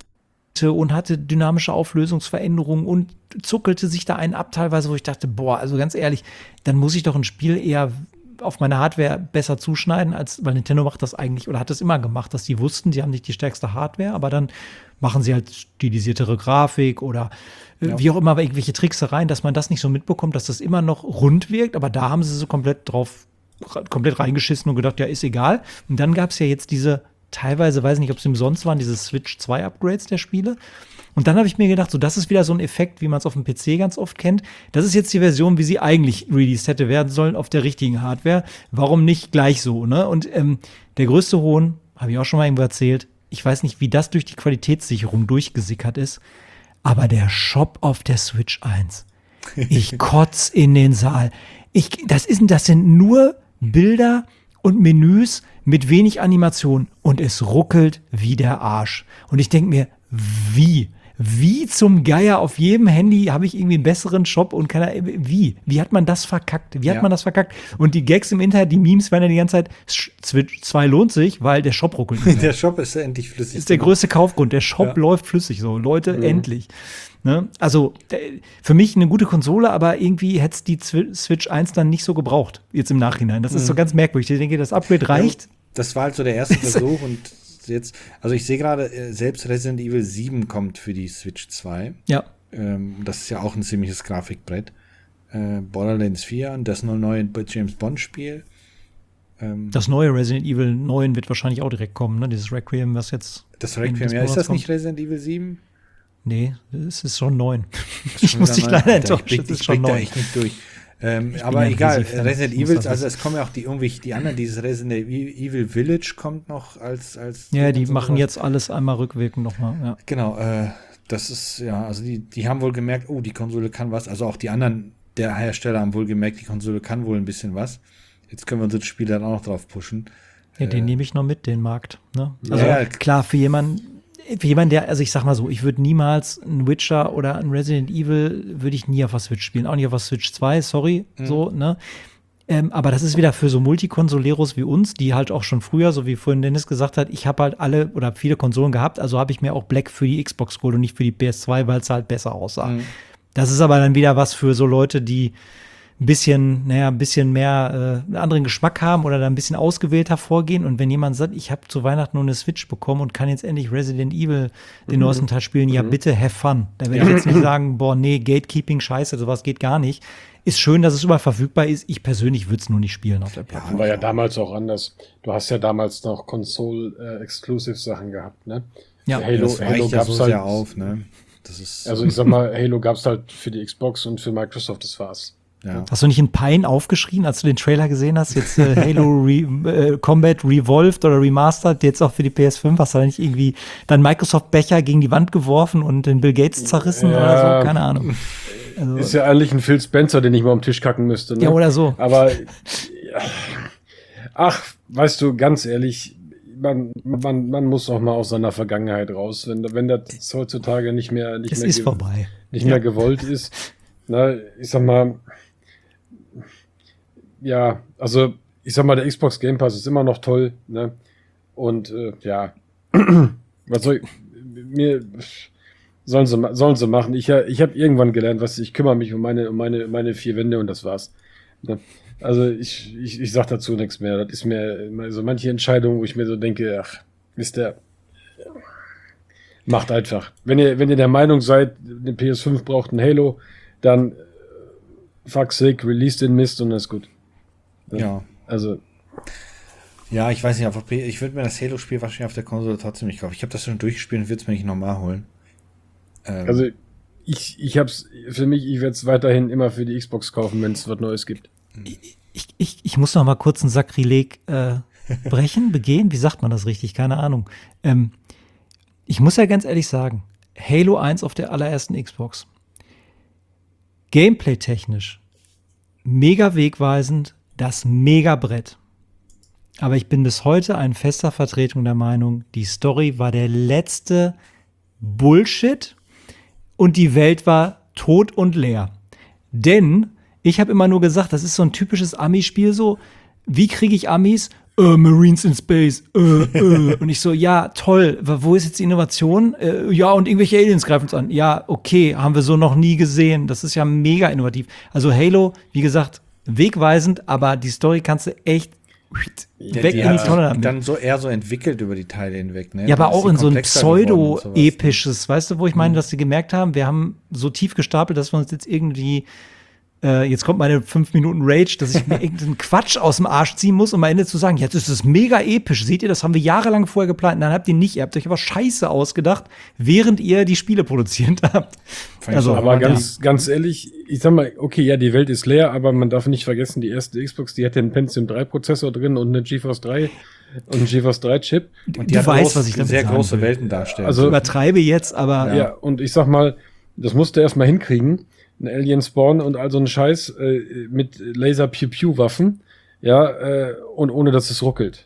und hatte dynamische Auflösungsveränderungen und zuckelte sich da einen ab teilweise, wo ich dachte, boah, also ganz ehrlich, dann muss ich doch ein Spiel eher auf meine Hardware besser zuschneiden, als, weil Nintendo macht das eigentlich oder hat das immer gemacht, dass die wussten, sie haben nicht die stärkste Hardware, aber dann machen sie halt stilisiertere Grafik oder äh, Ja. wie auch immer, irgendwelche Tricksereien, dass man das nicht so mitbekommt, dass das immer noch rund wirkt, aber da haben sie so komplett drauf, komplett reingeschissen und gedacht, ja, ist egal. Und dann gab es ja jetzt diese, teilweise, weiß nicht, ob es umsonst waren, diese Switch zwei Upgrades der Spiele. Und dann habe ich mir gedacht, so, das ist wieder so ein Effekt, wie man es auf dem P C ganz oft kennt. Das ist jetzt die Version, wie sie eigentlich released hätte werden sollen auf der richtigen Hardware. Warum nicht gleich so, ne? Und ähm, der größte Hohn, habe ich auch schon mal irgendwo erzählt, ich weiß nicht, wie das durch die Qualitätssicherung durchgesickert ist, aber der Shop auf der Switch eins. Ich kotz in den Saal. Ich, das, ist, das sind nur Bilder und Menüs mit wenig Animation und es ruckelt wie der Arsch. Und ich denke mir, wie? Wie zum Geier auf jedem Handy habe ich irgendwie einen besseren Shop und keiner, wie? Wie hat man das verkackt? Wie hat Ja. man das verkackt? Und die Gags im Internet, die Memes werden ja die ganze Zeit, Switch zwei lohnt sich, weil der Shop ruckelt nicht mehr. Der Shop ist endlich flüssig. Das ist der größte Kaufgrund. Der Shop Ja. läuft flüssig so. Leute, Mhm. endlich. Ne? Also äh, für mich eine gute Konsole, aber irgendwie hätte es die Zwi- Switch eins dann nicht so gebraucht, jetzt im Nachhinein. Das ist so ganz merkwürdig. Ich denke, das Upgrade reicht. Das war halt so der erste Versuch und jetzt, also ich sehe gerade, äh, selbst Resident Evil sieben kommt für die Switch zwei. Ja. Ähm, das ist ja auch ein ziemliches Grafikbrett. Äh, Borderlands vier und das neue James Bond Spiel. Ähm, Das neue Resident Evil neun wird wahrscheinlich auch direkt kommen, ne? Dieses Requiem, was jetzt. das Ende Requiem, des ja, ist das Monats nicht Resident Evil sieben? Nee, es ist schon neun. Schon Ich muss wieder dich neu? leider Alter, enttäuschen. Ich Es blick, ist ich schon blick da neun. echt nicht durch. Ähm, Ich aber bin ja egal, riesig Fan. Resident Ich muss Evil, das also wissen. es kommen ja auch die irgendwie, die anderen, dieses Resident Evil Village kommt noch als, als Ja, die und so machen was. jetzt alles einmal rückwirkend nochmal. Ja. Genau, äh, das ist, ja, also die, die haben wohl gemerkt, oh, die Konsole kann was. Also auch die anderen der Hersteller haben wohl gemerkt, die Konsole kann wohl ein bisschen was. Jetzt können wir unsere Spiele dann auch noch drauf pushen. Ja, den Äh, nehme ich noch mit, den Markt. Ne? Also Ja, ja. klar, für jemanden, für jemanden, der, also ich sag mal so, ich würde niemals ein Witcher oder ein Resident Evil, würde ich nie auf der Switch spielen. Auch nicht auf der Switch zwei, sorry, Mhm. so, ne? Ähm, aber das ist wieder für so Multikonsoleros wie uns, die halt auch schon früher, so wie vorhin Dennis gesagt hat, ich habe halt alle oder viele Konsolen gehabt, also habe ich mir auch Black für die Xbox geholt und nicht für die P S zwei, weil es halt besser aussah. Mhm. Das ist aber dann wieder was für so Leute, die ein bisschen, naja, ein bisschen mehr äh, einen anderen Geschmack haben oder da ein bisschen ausgewählter vorgehen. Und wenn jemand sagt, ich habe zu Weihnachten nur eine Switch bekommen und kann jetzt endlich Resident Evil den neuesten Teil spielen, ja bitte, have fun. Da werde ich jetzt nicht sagen, boah, nee, Gatekeeping, scheiße, sowas geht gar nicht. Ist schön, dass es überall verfügbar ist. Ich persönlich würde es nur nicht spielen auf der Plattform. War ja damals auch anders. Du hast ja damals noch Console-Exclusive-Sachen gehabt, ne? Ja. Halo, das weicht Halo ja gab's so halt. sehr auf, ne? Das ist, Also ich sag mal, Halo gab's halt für die Xbox und für Microsoft, das war's. ja. Hast du nicht in Pein aufgeschrien, als du den Trailer gesehen hast? Jetzt äh, Halo Re äh, Combat Revolved oder Remastered, jetzt auch für die P S fünf. Hast du da nicht irgendwie dann Microsoft-Becher gegen die Wand geworfen und den Bill Gates zerrissen Ja. oder so? Keine Ahnung. Also, Ist ja eigentlich ein Phil Spencer, den ich mal am Tisch kacken müsste. Ne? ja, oder so. Aber, ja. Ach, weißt du, ganz ehrlich, man, man, man muss auch mal aus seiner Vergangenheit raus. Wenn, wenn das heutzutage nicht mehr, nicht Es mehr, ist ge- vorbei. nicht mehr gewollt ist, na, ich sag mal, ja, also, ich sag mal, der Xbox Game Pass ist immer noch toll, ne? Und, äh, ja, was soll ich, mir, sollen sie, ma- sollen sie machen. Ich, ha- ich habe irgendwann gelernt, was ich kümmere mich um meine, um meine, meine vier Wände und das war's. Ne? Also ich, ich, ich sag dazu nichts mehr. Das ist mir immer so manche Entscheidungen, wo ich mir so denke, ach, wisst ihr, macht einfach. Wenn ihr, wenn ihr der Meinung seid, eine P S fünf braucht ein Halo, dann äh, fuck sake, release den Mist und das ist gut. Ja. Also, Ja, ich weiß nicht, auf P- ich würde mir das Halo-Spiel wahrscheinlich auf der Konsole trotzdem nicht kaufen. Ich habe das schon durchgespielt und würde es mir nicht nochmal holen. Ähm, Also ich, ich hab's für mich, ich werde es weiterhin immer für die Xbox kaufen, wenn es was Neues gibt. Ich, ich, ich muss noch mal kurz ein Sakrileg äh, brechen, begehen. Wie sagt man das richtig? Keine Ahnung. Ähm, ich muss ja ganz ehrlich sagen, Halo eins auf der allerersten Xbox. Gameplay-technisch mega wegweisend, das Mega-Brett. Aber ich bin bis heute ein fester Vertretung der Meinung, die Story war der letzte Bullshit und die Welt war tot und leer. Denn ich habe immer nur gesagt, das ist so ein typisches Ami-Spiel so, wie kriege ich Amis? Äh, Marines in Space. Äh, äh. Und ich so, ja, toll, wo ist jetzt die Innovation? Äh, ja, und irgendwelche Aliens greifen uns an. Ja, okay, haben wir so noch nie gesehen. Das ist ja mega innovativ. Also Halo, wie gesagt, wegweisend, aber die Story kannst du echt der, weg die in die hat Tonne sich damit. dann so eher so entwickelt über die Teile hinweg. Ne? Ja, aber Dann ist auch die in so ein komplexer geworden und sowas. pseudo-episches, weißt du, wo ich meine, dass sie gemerkt haben, wir haben so tief gestapelt, dass wir uns jetzt irgendwie, äh, jetzt kommt meine fünf Minuten Rage, dass ich mir irgendeinen Quatsch aus dem Arsch ziehen muss, um am Ende zu sagen, jetzt ist es mega episch. Seht ihr, das haben wir jahrelang vorher geplant. Nein, habt ihr nicht. Ihr habt euch aber Scheiße ausgedacht, während ihr die Spiele produziert habt. Also, Aber ja. ganz, ganz ehrlich, ich sag mal, okay, ja, die Welt ist leer, aber man darf nicht vergessen, die erste Xbox, die hatte einen Pentium drei Prozessor drin und eine GeForce drei und einen GeForce drei Chip. Und die Du hat weißt, groß, was ich damit sehr sagen große will. Welten darstellen. Also- Ich übertreibe jetzt, aber Ja. und ich sag mal, das musste er erstmal hinkriegen, ein Alien Spawn und all so einen Scheiß äh, mit Laser-Pew-Pew-Waffen, ja, äh, und ohne, dass es ruckelt.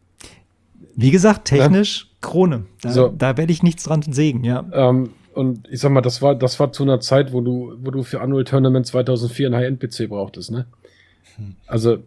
wie gesagt, technisch Krone. Da, So. da werde ich nichts dran sägen, ja. Ähm, und ich sag mal, das war, das war zu einer Zeit, wo du, wo du für Annual Tournament zweitausendvier einen High-End-P C brauchtest, ne? Also,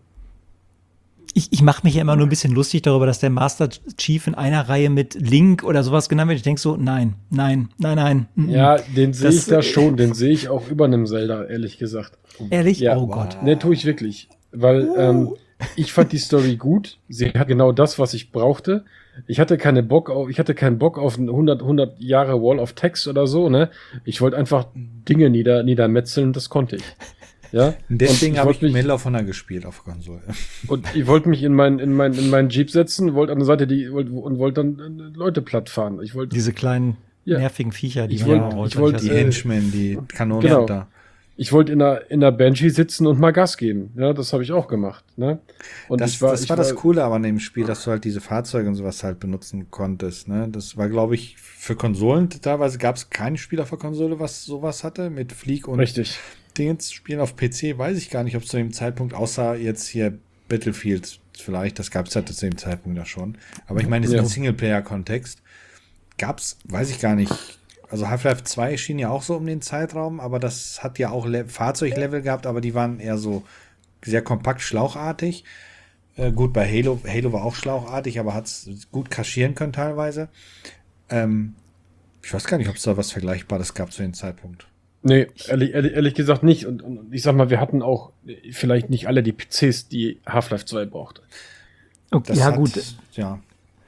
Ich, ich mache mich ja immer nur ein bisschen lustig darüber, dass der Master Chief in einer Reihe mit Link oder sowas genannt wird. Ich denke so, nein, nein, nein, nein. mm, mm. ja, den sehe Das- ich da schon, den sehe ich auch über einem Zelda, ehrlich gesagt. Ehrlich? Ja. Oh Gott. Ne, tue ich wirklich. Weil ähm, ich fand die Story gut. Sie hat genau das, was ich brauchte. Ich hatte keine Bock auf, ich hatte keinen Bock auf ein hundert, hundert Jahre Wall of Text oder so, ne? Ich wollte einfach Dinge nieder, niedermetzeln und das konnte ich. Ja? Deswegen Und habe ich wollte mich, Medal of Honor gespielt auf Konsole. und ich wollte mich in mein, in mein, in meinen Jeep setzen, wollte an der Seite die, wollt, und wollte dann äh, Leute platt fahren. Ich wollte, Diese kleinen Ja. nervigen Viecher, die Ich man wollt- ja ich heute wollt- nicht Die hat. äh, Henchmen, die Kanonen genau. da. ich wollte in der, in der Banshee sitzen und mal Gas geben. Ja, das habe ich auch gemacht, ne? Und Das, ich war, das ich war das Coole aber an dem Spiel, dass du halt diese Fahrzeuge und sowas halt benutzen konntest. Ne? Das war, glaube ich, für Konsolen, teilweise gab es kein Spiel auf der Konsole, was sowas hatte, mit Flieg und Richtig. Dingens. Spielen auf P C, weiß ich gar nicht, ob es zu dem Zeitpunkt, außer jetzt hier Battlefield vielleicht, das gab es halt zu dem Zeitpunkt ja schon. Aber ich meine, in Ja. diesem Singleplayer-Kontext gab es, weiß ich gar nicht. Also Half-Life zwei erschien ja auch so um den Zeitraum, aber das hat ja auch Le- Fahrzeuglevel gehabt, aber die waren eher so sehr kompakt, schlauchartig. Äh, gut, bei Halo, Halo war auch schlauchartig, aber hat es gut kaschieren können teilweise. Ähm, ich weiß gar nicht, ob es da was Vergleichbares gab zu dem Zeitpunkt. Nee, ehrlich, ehrlich, ehrlich gesagt nicht. Und, und ich sag mal, wir hatten auch vielleicht nicht alle die P Cs, die Half-Life zwei brauchte. Okay, Das ja, hat, gut. Ja.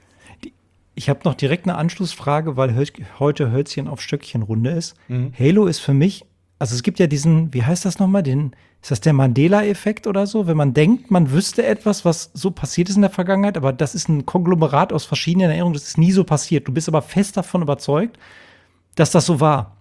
Ich habe noch direkt eine Anschlussfrage, weil Hölz- heute Hölzchen auf Stöckchen Runde ist. Mhm. Halo ist für mich, also es gibt ja diesen, wie heißt das nochmal, den, ist das der Mandela-Effekt oder so? Wenn man denkt, man wüsste etwas, was so passiert ist in der Vergangenheit, aber das ist ein Konglomerat aus verschiedenen Erinnerungen, das ist nie so passiert. Du bist aber fest davon überzeugt, dass das so war.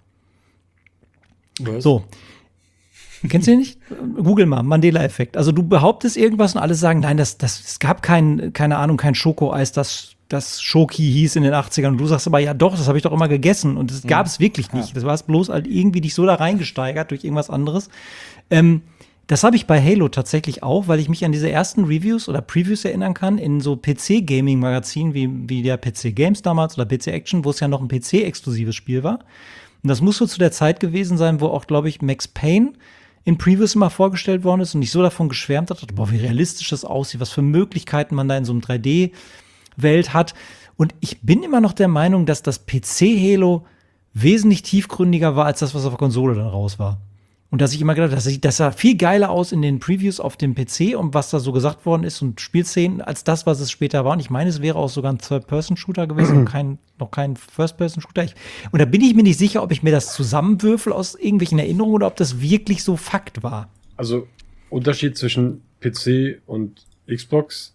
Was? So. Kennst du den nicht? Google mal, Mandela-Effekt. Also du behauptest irgendwas und alle sagen, nein, das, das, es gab kein, keine Ahnung, kein Schokoeis, das, das Schoki hieß in den achtzigern. Und du sagst aber, ja doch, das habe ich doch immer gegessen. Und das gab es wirklich nicht. Das war es bloß halt irgendwie dich so da reingesteigert durch irgendwas anderes. Ähm, das habe ich bei Halo tatsächlich auch, weil ich mich an diese ersten Reviews oder Previews erinnern kann, in so P C-Gaming-Magazinen wie, wie der P C Games damals oder P C Action, wo es ja noch ein P C-exklusives Spiel war. Und das muss so zu der Zeit gewesen sein, wo auch, glaube ich, Max Payne in Previews immer vorgestellt worden ist und ich so davon geschwärmt hat, boah, wie realistisch das aussieht, was für Möglichkeiten man da in so einem drei D-Welt hat. Und ich bin immer noch der Meinung, dass das P C-Halo wesentlich tiefgründiger war, als das, was auf der Konsole dann raus war. Und dass ich immer gedacht habe, das sieht- das sah viel geiler aus in den Previews auf dem P C und was da so gesagt worden ist und Spielszenen, als das, was es später war. Und ich meine, es wäre auch sogar ein Third-Person-Shooter gewesen und kein, noch kein First-Person-Shooter. Ich, und da bin ich mir nicht sicher, ob ich mir das zusammenwürfel aus irgendwelchen Erinnerungen oder ob das wirklich so Fakt war. Also Unterschied zwischen P C und Xbox.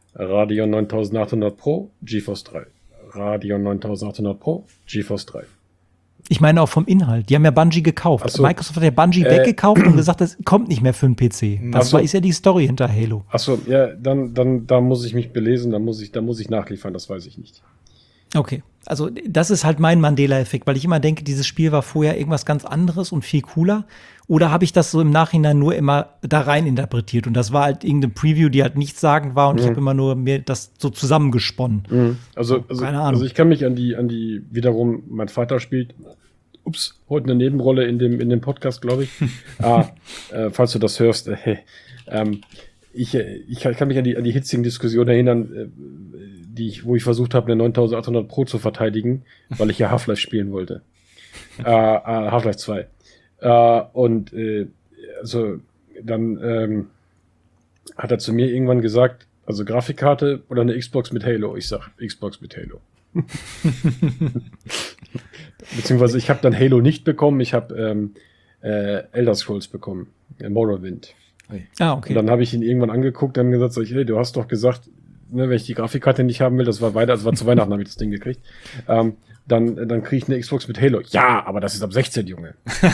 Radeon neuntausendachthundert Pro, GeForce drei. Radeon neuntausendachthundert Pro, GeForce drei. Ich meine auch vom Inhalt. Die haben ja Bungie gekauft. So. Microsoft hat ja Bungie äh, weggekauft und gesagt, das kommt nicht mehr für einen P C. Das so. war, ist ja die Story hinter Halo. Achso, ja, dann, dann, da muss ich mich belesen, da muss ich, da muss ich nachliefern, das weiß ich nicht. Okay, also das ist halt mein Mandela-Effekt, weil ich immer denke, dieses Spiel war vorher irgendwas ganz anderes und viel cooler. Oder habe ich das so im Nachhinein nur immer da rein interpretiert? Und das war halt irgendeine Preview, die halt nichtssagend war und mhm. ich habe immer nur mir das so zusammengesponnen. Mhm. Also, also, keine Ahnung. Also ich kann mich an die, an die, wiederum, mein Vater spielt, ups, heute eine Nebenrolle in dem, in dem Podcast, glaube ich. ah, äh, falls du das hörst, äh, ähm, ich, ich kann mich an die, an die hitzigen Diskussionen erinnern, äh, die ich, wo ich versucht habe, eine neuntausendachthundert Pro zu verteidigen, weil ich ja Half-Life spielen wollte. äh, äh, Half-Life zwei. Äh, und äh, also dann ähm, hat er zu mir irgendwann gesagt, also Grafikkarte oder eine Xbox mit Halo. Ich sag Xbox mit Halo. Beziehungsweise ich habe dann Halo nicht bekommen, ich habe ähm, äh, Elder Scrolls bekommen, äh, Morrowind. Ah, okay. Und dann habe ich ihn irgendwann angeguckt und gesagt, sag ich, hey, du hast doch gesagt, ne, wenn ich die Grafikkarte nicht haben will, das war weiter, das war zu Weihnachten, habe ich das Ding gekriegt, ähm, dann, dann kriege ich eine Xbox mit Halo. Ja, aber das ist ab sechzehn, Junge.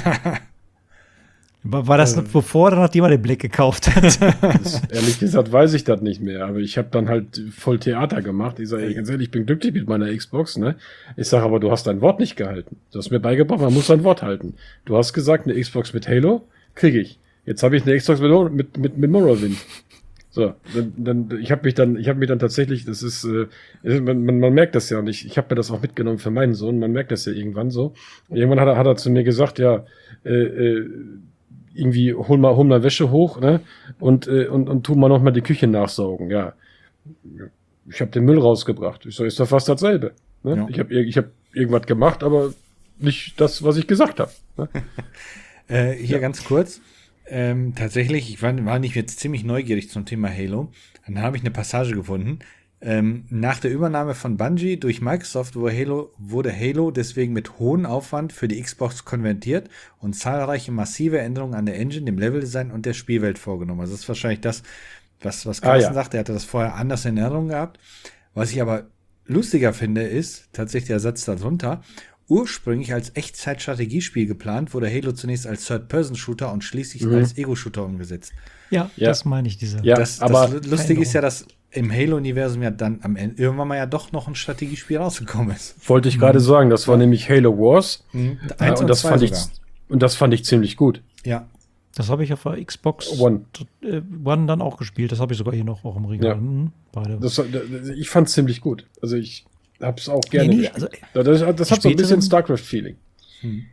War, war das äh, bevor oder nachdem er den Blick gekauft hat? Das, ehrlich gesagt weiß ich das nicht mehr, aber ich habe dann halt voll Theater gemacht. Ich sage, ganz ehrlich, ich bin glücklich mit meiner Xbox, ne? Ich sage, aber du hast dein Wort nicht gehalten. Du hast mir beigebracht, man muss sein Wort halten. Du hast gesagt, eine Xbox mit Halo kriege ich. Jetzt habe ich eine Xbox mit, mit, mit, mit Morrowind. So, dann, dann ich habe mich dann, ich habe mich dann tatsächlich, das ist, äh, man, man, man merkt das ja, und ich, ich habe mir das auch mitgenommen für meinen Sohn, man merkt das ja irgendwann so. Und irgendwann hat er, hat er zu mir gesagt, ja, äh, äh, irgendwie hol mal, hol mal Wäsche hoch, ne, und, äh, und, und tu mal noch mal die Küche nachsaugen, ja. Ich habe den Müll rausgebracht. Ich so, ist doch fast dasselbe. Ne? Ja. Ich habe ich hab irgendwas gemacht, aber nicht das, was ich gesagt habe. Ne? äh, hier ja. ganz kurz. Ähm, tatsächlich, ich war, war nicht jetzt ziemlich neugierig zum Thema Halo. Dann habe ich eine Passage gefunden. Ähm, nach der Übernahme von Bungie durch Microsoft wurde Halo, wurde Halo deswegen mit hohem Aufwand für die Xbox konvertiert und zahlreiche massive Änderungen an der Engine, dem Leveldesign und der Spielwelt vorgenommen. Also das ist wahrscheinlich das, was, was Carsten ah, ja. sagt. Er hatte das vorher anders in Erinnerung gehabt. Was ich aber lustiger finde, ist tatsächlich der Satz darunter. Ursprünglich als Echtzeit-Strategiespiel geplant, wurde Halo zunächst als Third-Person-Shooter und schließlich mhm. als Ego-Shooter umgesetzt. Ja, ja, das meine ich, diese. Ja, das, aber das Lustige ist ja, dass im Halo-Universum ja dann am Ende irgendwann mal ja doch noch ein Strategiespiel rausgekommen ist. Wollte ich gerade mhm. sagen, das war ja. nämlich Halo Wars. Mhm. Äh, und, und, das fand ich, und das fand ich ziemlich gut. Ja. Das habe ich auf der Xbox One. äh, One dann auch gespielt. Das habe ich sogar hier noch auch im Regal. Ja. Mhm, beide. Das, ich fand es ziemlich gut. Also ich hab's auch gerne. Nee, nee, also, das das hat so ein bisschen StarCraft-Feeling. Hm.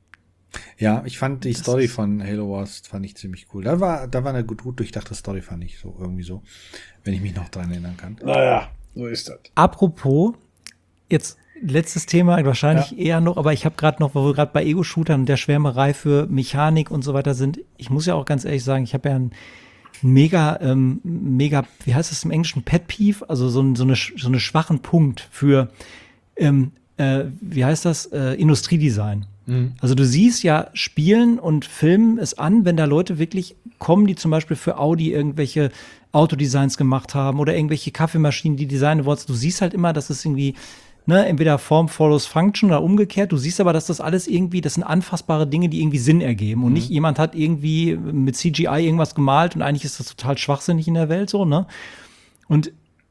Ja, ich fand die das Story von Halo Wars fand ich ziemlich cool. Da war, da war eine gut, gut durchdachte Story, fand ich so irgendwie so, wenn ich mich noch dran erinnern kann. Naja, so ist das. Apropos, jetzt letztes Thema, wahrscheinlich ja. eher noch, aber ich habe gerade noch, wo wir gerade bei Ego-Shootern und der Schwärmerei für Mechanik und so weiter sind, ich muss ja auch ganz ehrlich sagen, ich habe ja ein mega, ähm, mega, wie heißt das im Englischen, Pet Peeve, also so, ein, so, eine, so eine schwachen Punkt für, ähm, äh, wie heißt das, äh, Industriedesign. Mhm. Also du siehst ja Spielen und Filmen es an, wenn da Leute wirklich kommen, die zum Beispiel für Audi irgendwelche Autodesigns gemacht haben oder irgendwelche Kaffeemaschinen, die designen wollen. Du siehst halt immer, dass es irgendwie Ne, entweder Form follows Function oder umgekehrt. Du siehst aber, dass das alles irgendwie, das sind anfassbare Dinge, die irgendwie Sinn ergeben. Und mhm. nicht jemand hat irgendwie mit C G I irgendwas gemalt und eigentlich ist das total schwachsinnig in der Welt so, ne? Und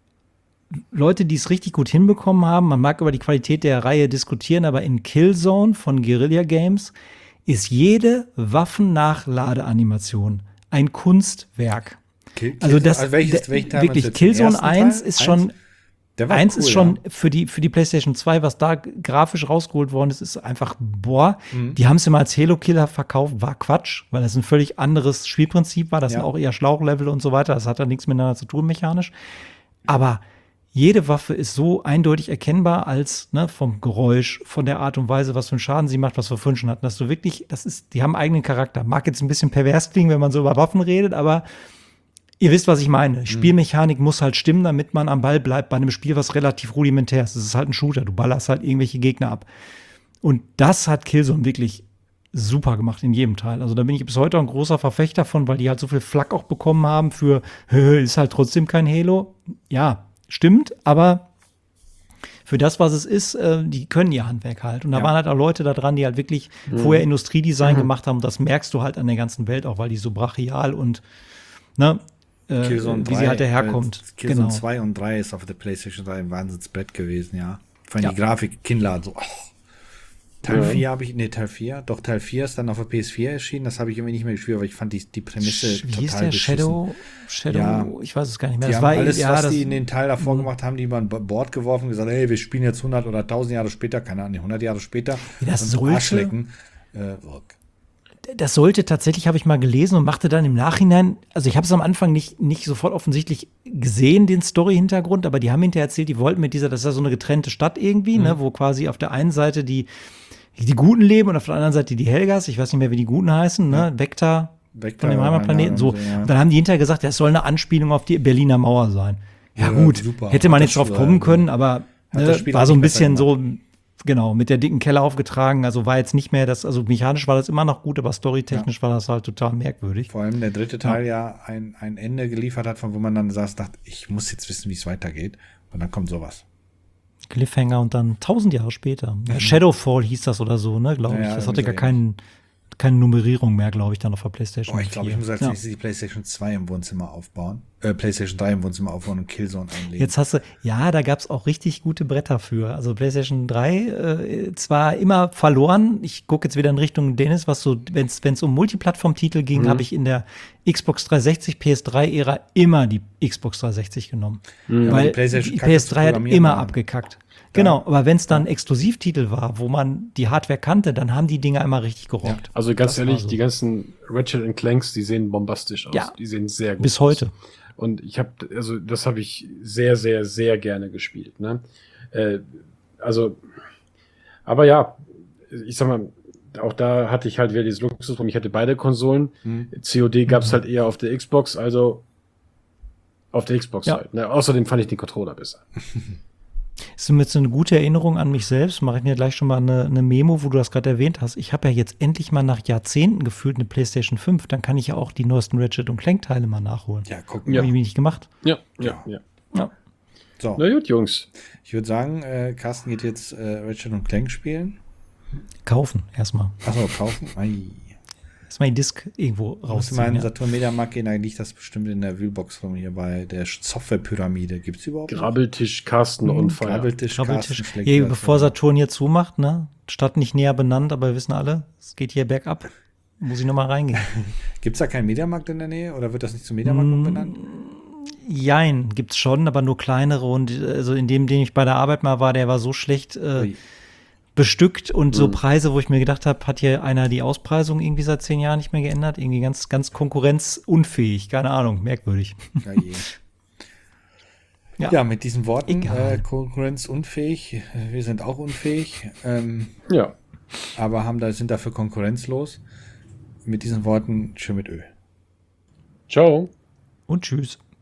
Leute, die es richtig gut hinbekommen haben, man mag über die Qualität der Reihe diskutieren, aber in Killzone von Guerrilla Games ist jede Waffennachladeanimation ein Kunstwerk. Kill, also das, also welches, welches Teil wirklich, Killzone eins ist Teil? schon Der war Eins cool, ist schon ja. für die, für die PlayStation zwei, was da grafisch rausgeholt worden ist, ist einfach, boah, mhm. die haben es immer als Halo-Killer verkauft, war Quatsch, weil das ein völlig anderes Spielprinzip war. Das ja. sind auch eher Schlauchlevel und so weiter. Das hat da nichts miteinander zu tun, mechanisch. Aber jede Waffe ist so eindeutig erkennbar als, ne, vom Geräusch, von der Art und Weise, was für einen Schaden sie macht, was wir vorhin schon hatten, dass du wirklich, das ist, die haben einen eigenen Charakter. Mag jetzt ein bisschen pervers klingen, wenn man so über Waffen redet, aber ihr wisst, was ich meine. Spielmechanik muss halt stimmen, damit man am Ball bleibt bei einem Spiel, was relativ rudimentär ist. Es ist halt ein Shooter. Du ballerst halt irgendwelche Gegner ab. Und das hat Killzone wirklich super gemacht in jedem Teil. Also da bin ich bis heute auch ein großer Verfechter von, weil die halt so viel Flack auch bekommen haben für, ist halt trotzdem kein Halo. Ja, stimmt, aber für das, was es ist, äh, die können ihr Handwerk halt. Und da Ja. waren halt auch Leute da dran, die halt wirklich Mhm. vorher Industriedesign Mhm. gemacht haben. Das merkst du halt an der ganzen Welt auch, weil die so brachial und ne, äh, Killzone wie sie drei, halt daherkommt. Äh, Killzone Genau. zwei und drei ist auf der PlayStation drei ein Wahnsinnsbrett gewesen, ja. Vor allem Ja. die Grafik, Kinnladen, so. Oh. Teil Ja. vier habe ich, nee, Teil vier, doch Teil vier ist dann auf der P S vier erschienen, das habe ich irgendwie nicht mehr gespielt, aber ich fand die, die Prämisse Wie total hieß der? beschissen. Shadow? Shadow? Ja. Ich weiß es gar nicht mehr. Die Das haben war alles, ja, was das, die in den Teil davor gemacht haben, die über ein Board geworfen und gesagt, hey, wir spielen jetzt hundert oder tausend Jahre später, keine Ahnung, hundert Jahre später. Das und sollte- Arschlecken. Äh, das sollte tatsächlich, habe ich mal gelesen und machte dann im Nachhinein, also ich habe es am Anfang nicht, nicht sofort offensichtlich gesehen, den Story-Hintergrund, aber die haben hinterher erzählt, die wollten mit dieser, das ist ja so eine getrennte Stadt irgendwie, Mhm. ne, wo quasi auf der einen Seite die, die Guten leben und auf der anderen Seite die Helgas, ich weiß nicht mehr, wie die Guten heißen, ne, Vector Vector, von dem Heimatplaneten, so. ja. Und dann haben die hinterher gesagt, das soll eine Anspielung auf die Berliner Mauer sein. Ja, Ja, gut, super. hätte man Hat jetzt das drauf Spiel- kommen können, aber Hat ne, das Spiel war auch so ein nicht besser bisschen so, genau, mit der dicken Kelle aufgetragen, also war jetzt nicht mehr das, also mechanisch war das immer noch gut, aber storytechnisch war das halt total merkwürdig. Vor allem der dritte Teil ja, ein, ein Ende geliefert hat, von wo man dann saß, dachte, ich muss jetzt wissen, wie es weitergeht. Und dann kommt sowas. Cliffhanger und dann tausend Jahre später. Ja, Shadowfall hieß das oder so, ne, glaube Ja, ich. ja, Das hatte irgendwie gar so keinen, keine Nummerierung mehr, glaube ich, dann auf der PlayStation Boah, ich glaube, ich vier. muss als Ja. nächstes die PlayStation zwei im Wohnzimmer aufbauen. Äh, PlayStation drei im Wohnzimmer aufbauen und Killzone einlegen. Jetzt hast du, ja, da gab es auch richtig gute Bretter für. Also PlayStation drei, äh, zwar immer verloren. Ich gucke jetzt wieder in Richtung Dennis, was so, wenn es um Multiplattform-Titel ging, Mhm. habe ich in der Xbox dreihundertsechzig, P S drei Ära immer die Xbox dreihundertsechzig genommen. Mhm. aber Weil die die, PlayStation kacke P S zu drei hat programmieren immer war. abgekackt. Genau, aber wenn es dann Exklusivtitel war, wo man die Hardware kannte, dann haben die Dinger immer richtig gerockt. Also ganz Das war ehrlich, so. die ganzen Ratchet and Clanks, die sehen bombastisch aus. Ja. Die sehen sehr gut Bis aus. heute. Und ich habe, also das habe ich sehr, sehr, sehr gerne gespielt. Ne? Äh, also, aber ja, ich sag mal, auch da hatte ich halt wieder dieses Luxusproblem. Ich hatte beide Konsolen. Hm. C O D gab es halt eher auf der Xbox, also auf der Xbox Ja. halt. Ne? Außerdem fand ich den Controller besser. Ist mir jetzt eine gute Erinnerung an mich selbst. Mache ich mir gleich schon mal eine, eine Memo, wo du das gerade erwähnt hast. Ich habe ja jetzt endlich mal nach Jahrzehnten gefühlt eine PlayStation fünf. Dann kann ich ja auch die neuesten Ratchet und Clank Teile mal nachholen. Ja, guck Ja. Habe ich nicht gemacht. Ja, Ja. ja, ja. Ja. So, Na gut, Jungs. ich würde sagen, äh, Carsten geht jetzt äh, Ratchet und Clank spielen. Kaufen erstmal. Achso, kaufen. Ei. Erstmal die Disc irgendwo Muss mal in rausziehen. den Ja. Saturn Media Markt gehen, da liegt das bestimmt in der Wheelbox rum hier bei der Softwarepyramide. Gibt es überhaupt noch? Grabbeltisch, Carsten Mhm, und Feier. Grabbeltisch, Krabbeltisch. Carsten schlägt Hier, wieder bevor zu. Saturn hier zumacht, ne? Stadt nicht näher benannt, aber wir wissen alle, es geht hier bergab. Muss ich nochmal reingehen. Gibt es da keinen Mediamarkt in der Nähe oder wird das nicht zum Mediamarkt Mm, benannt? Jein, gibt's schon, aber nur kleinere. Und äh, also in dem, den ich bei der Arbeit mal war, der war so schlecht äh, Ui. bestückt und so Mhm. Preise, wo ich mir gedacht habe, hat hier einer die Auspreisung irgendwie seit zehn Jahren nicht mehr geändert? Irgendwie ganz, ganz konkurrenzunfähig. Keine Ahnung, merkwürdig. Ja, je. Ja. Ja, mit diesen Worten, Egal. äh, konkurrenzunfähig, äh, wir sind auch unfähig, ähm, Ja. aber haben da, sind dafür konkurrenzlos. Mit diesen Worten, schön mit Ö. Ciao. Und tschüss.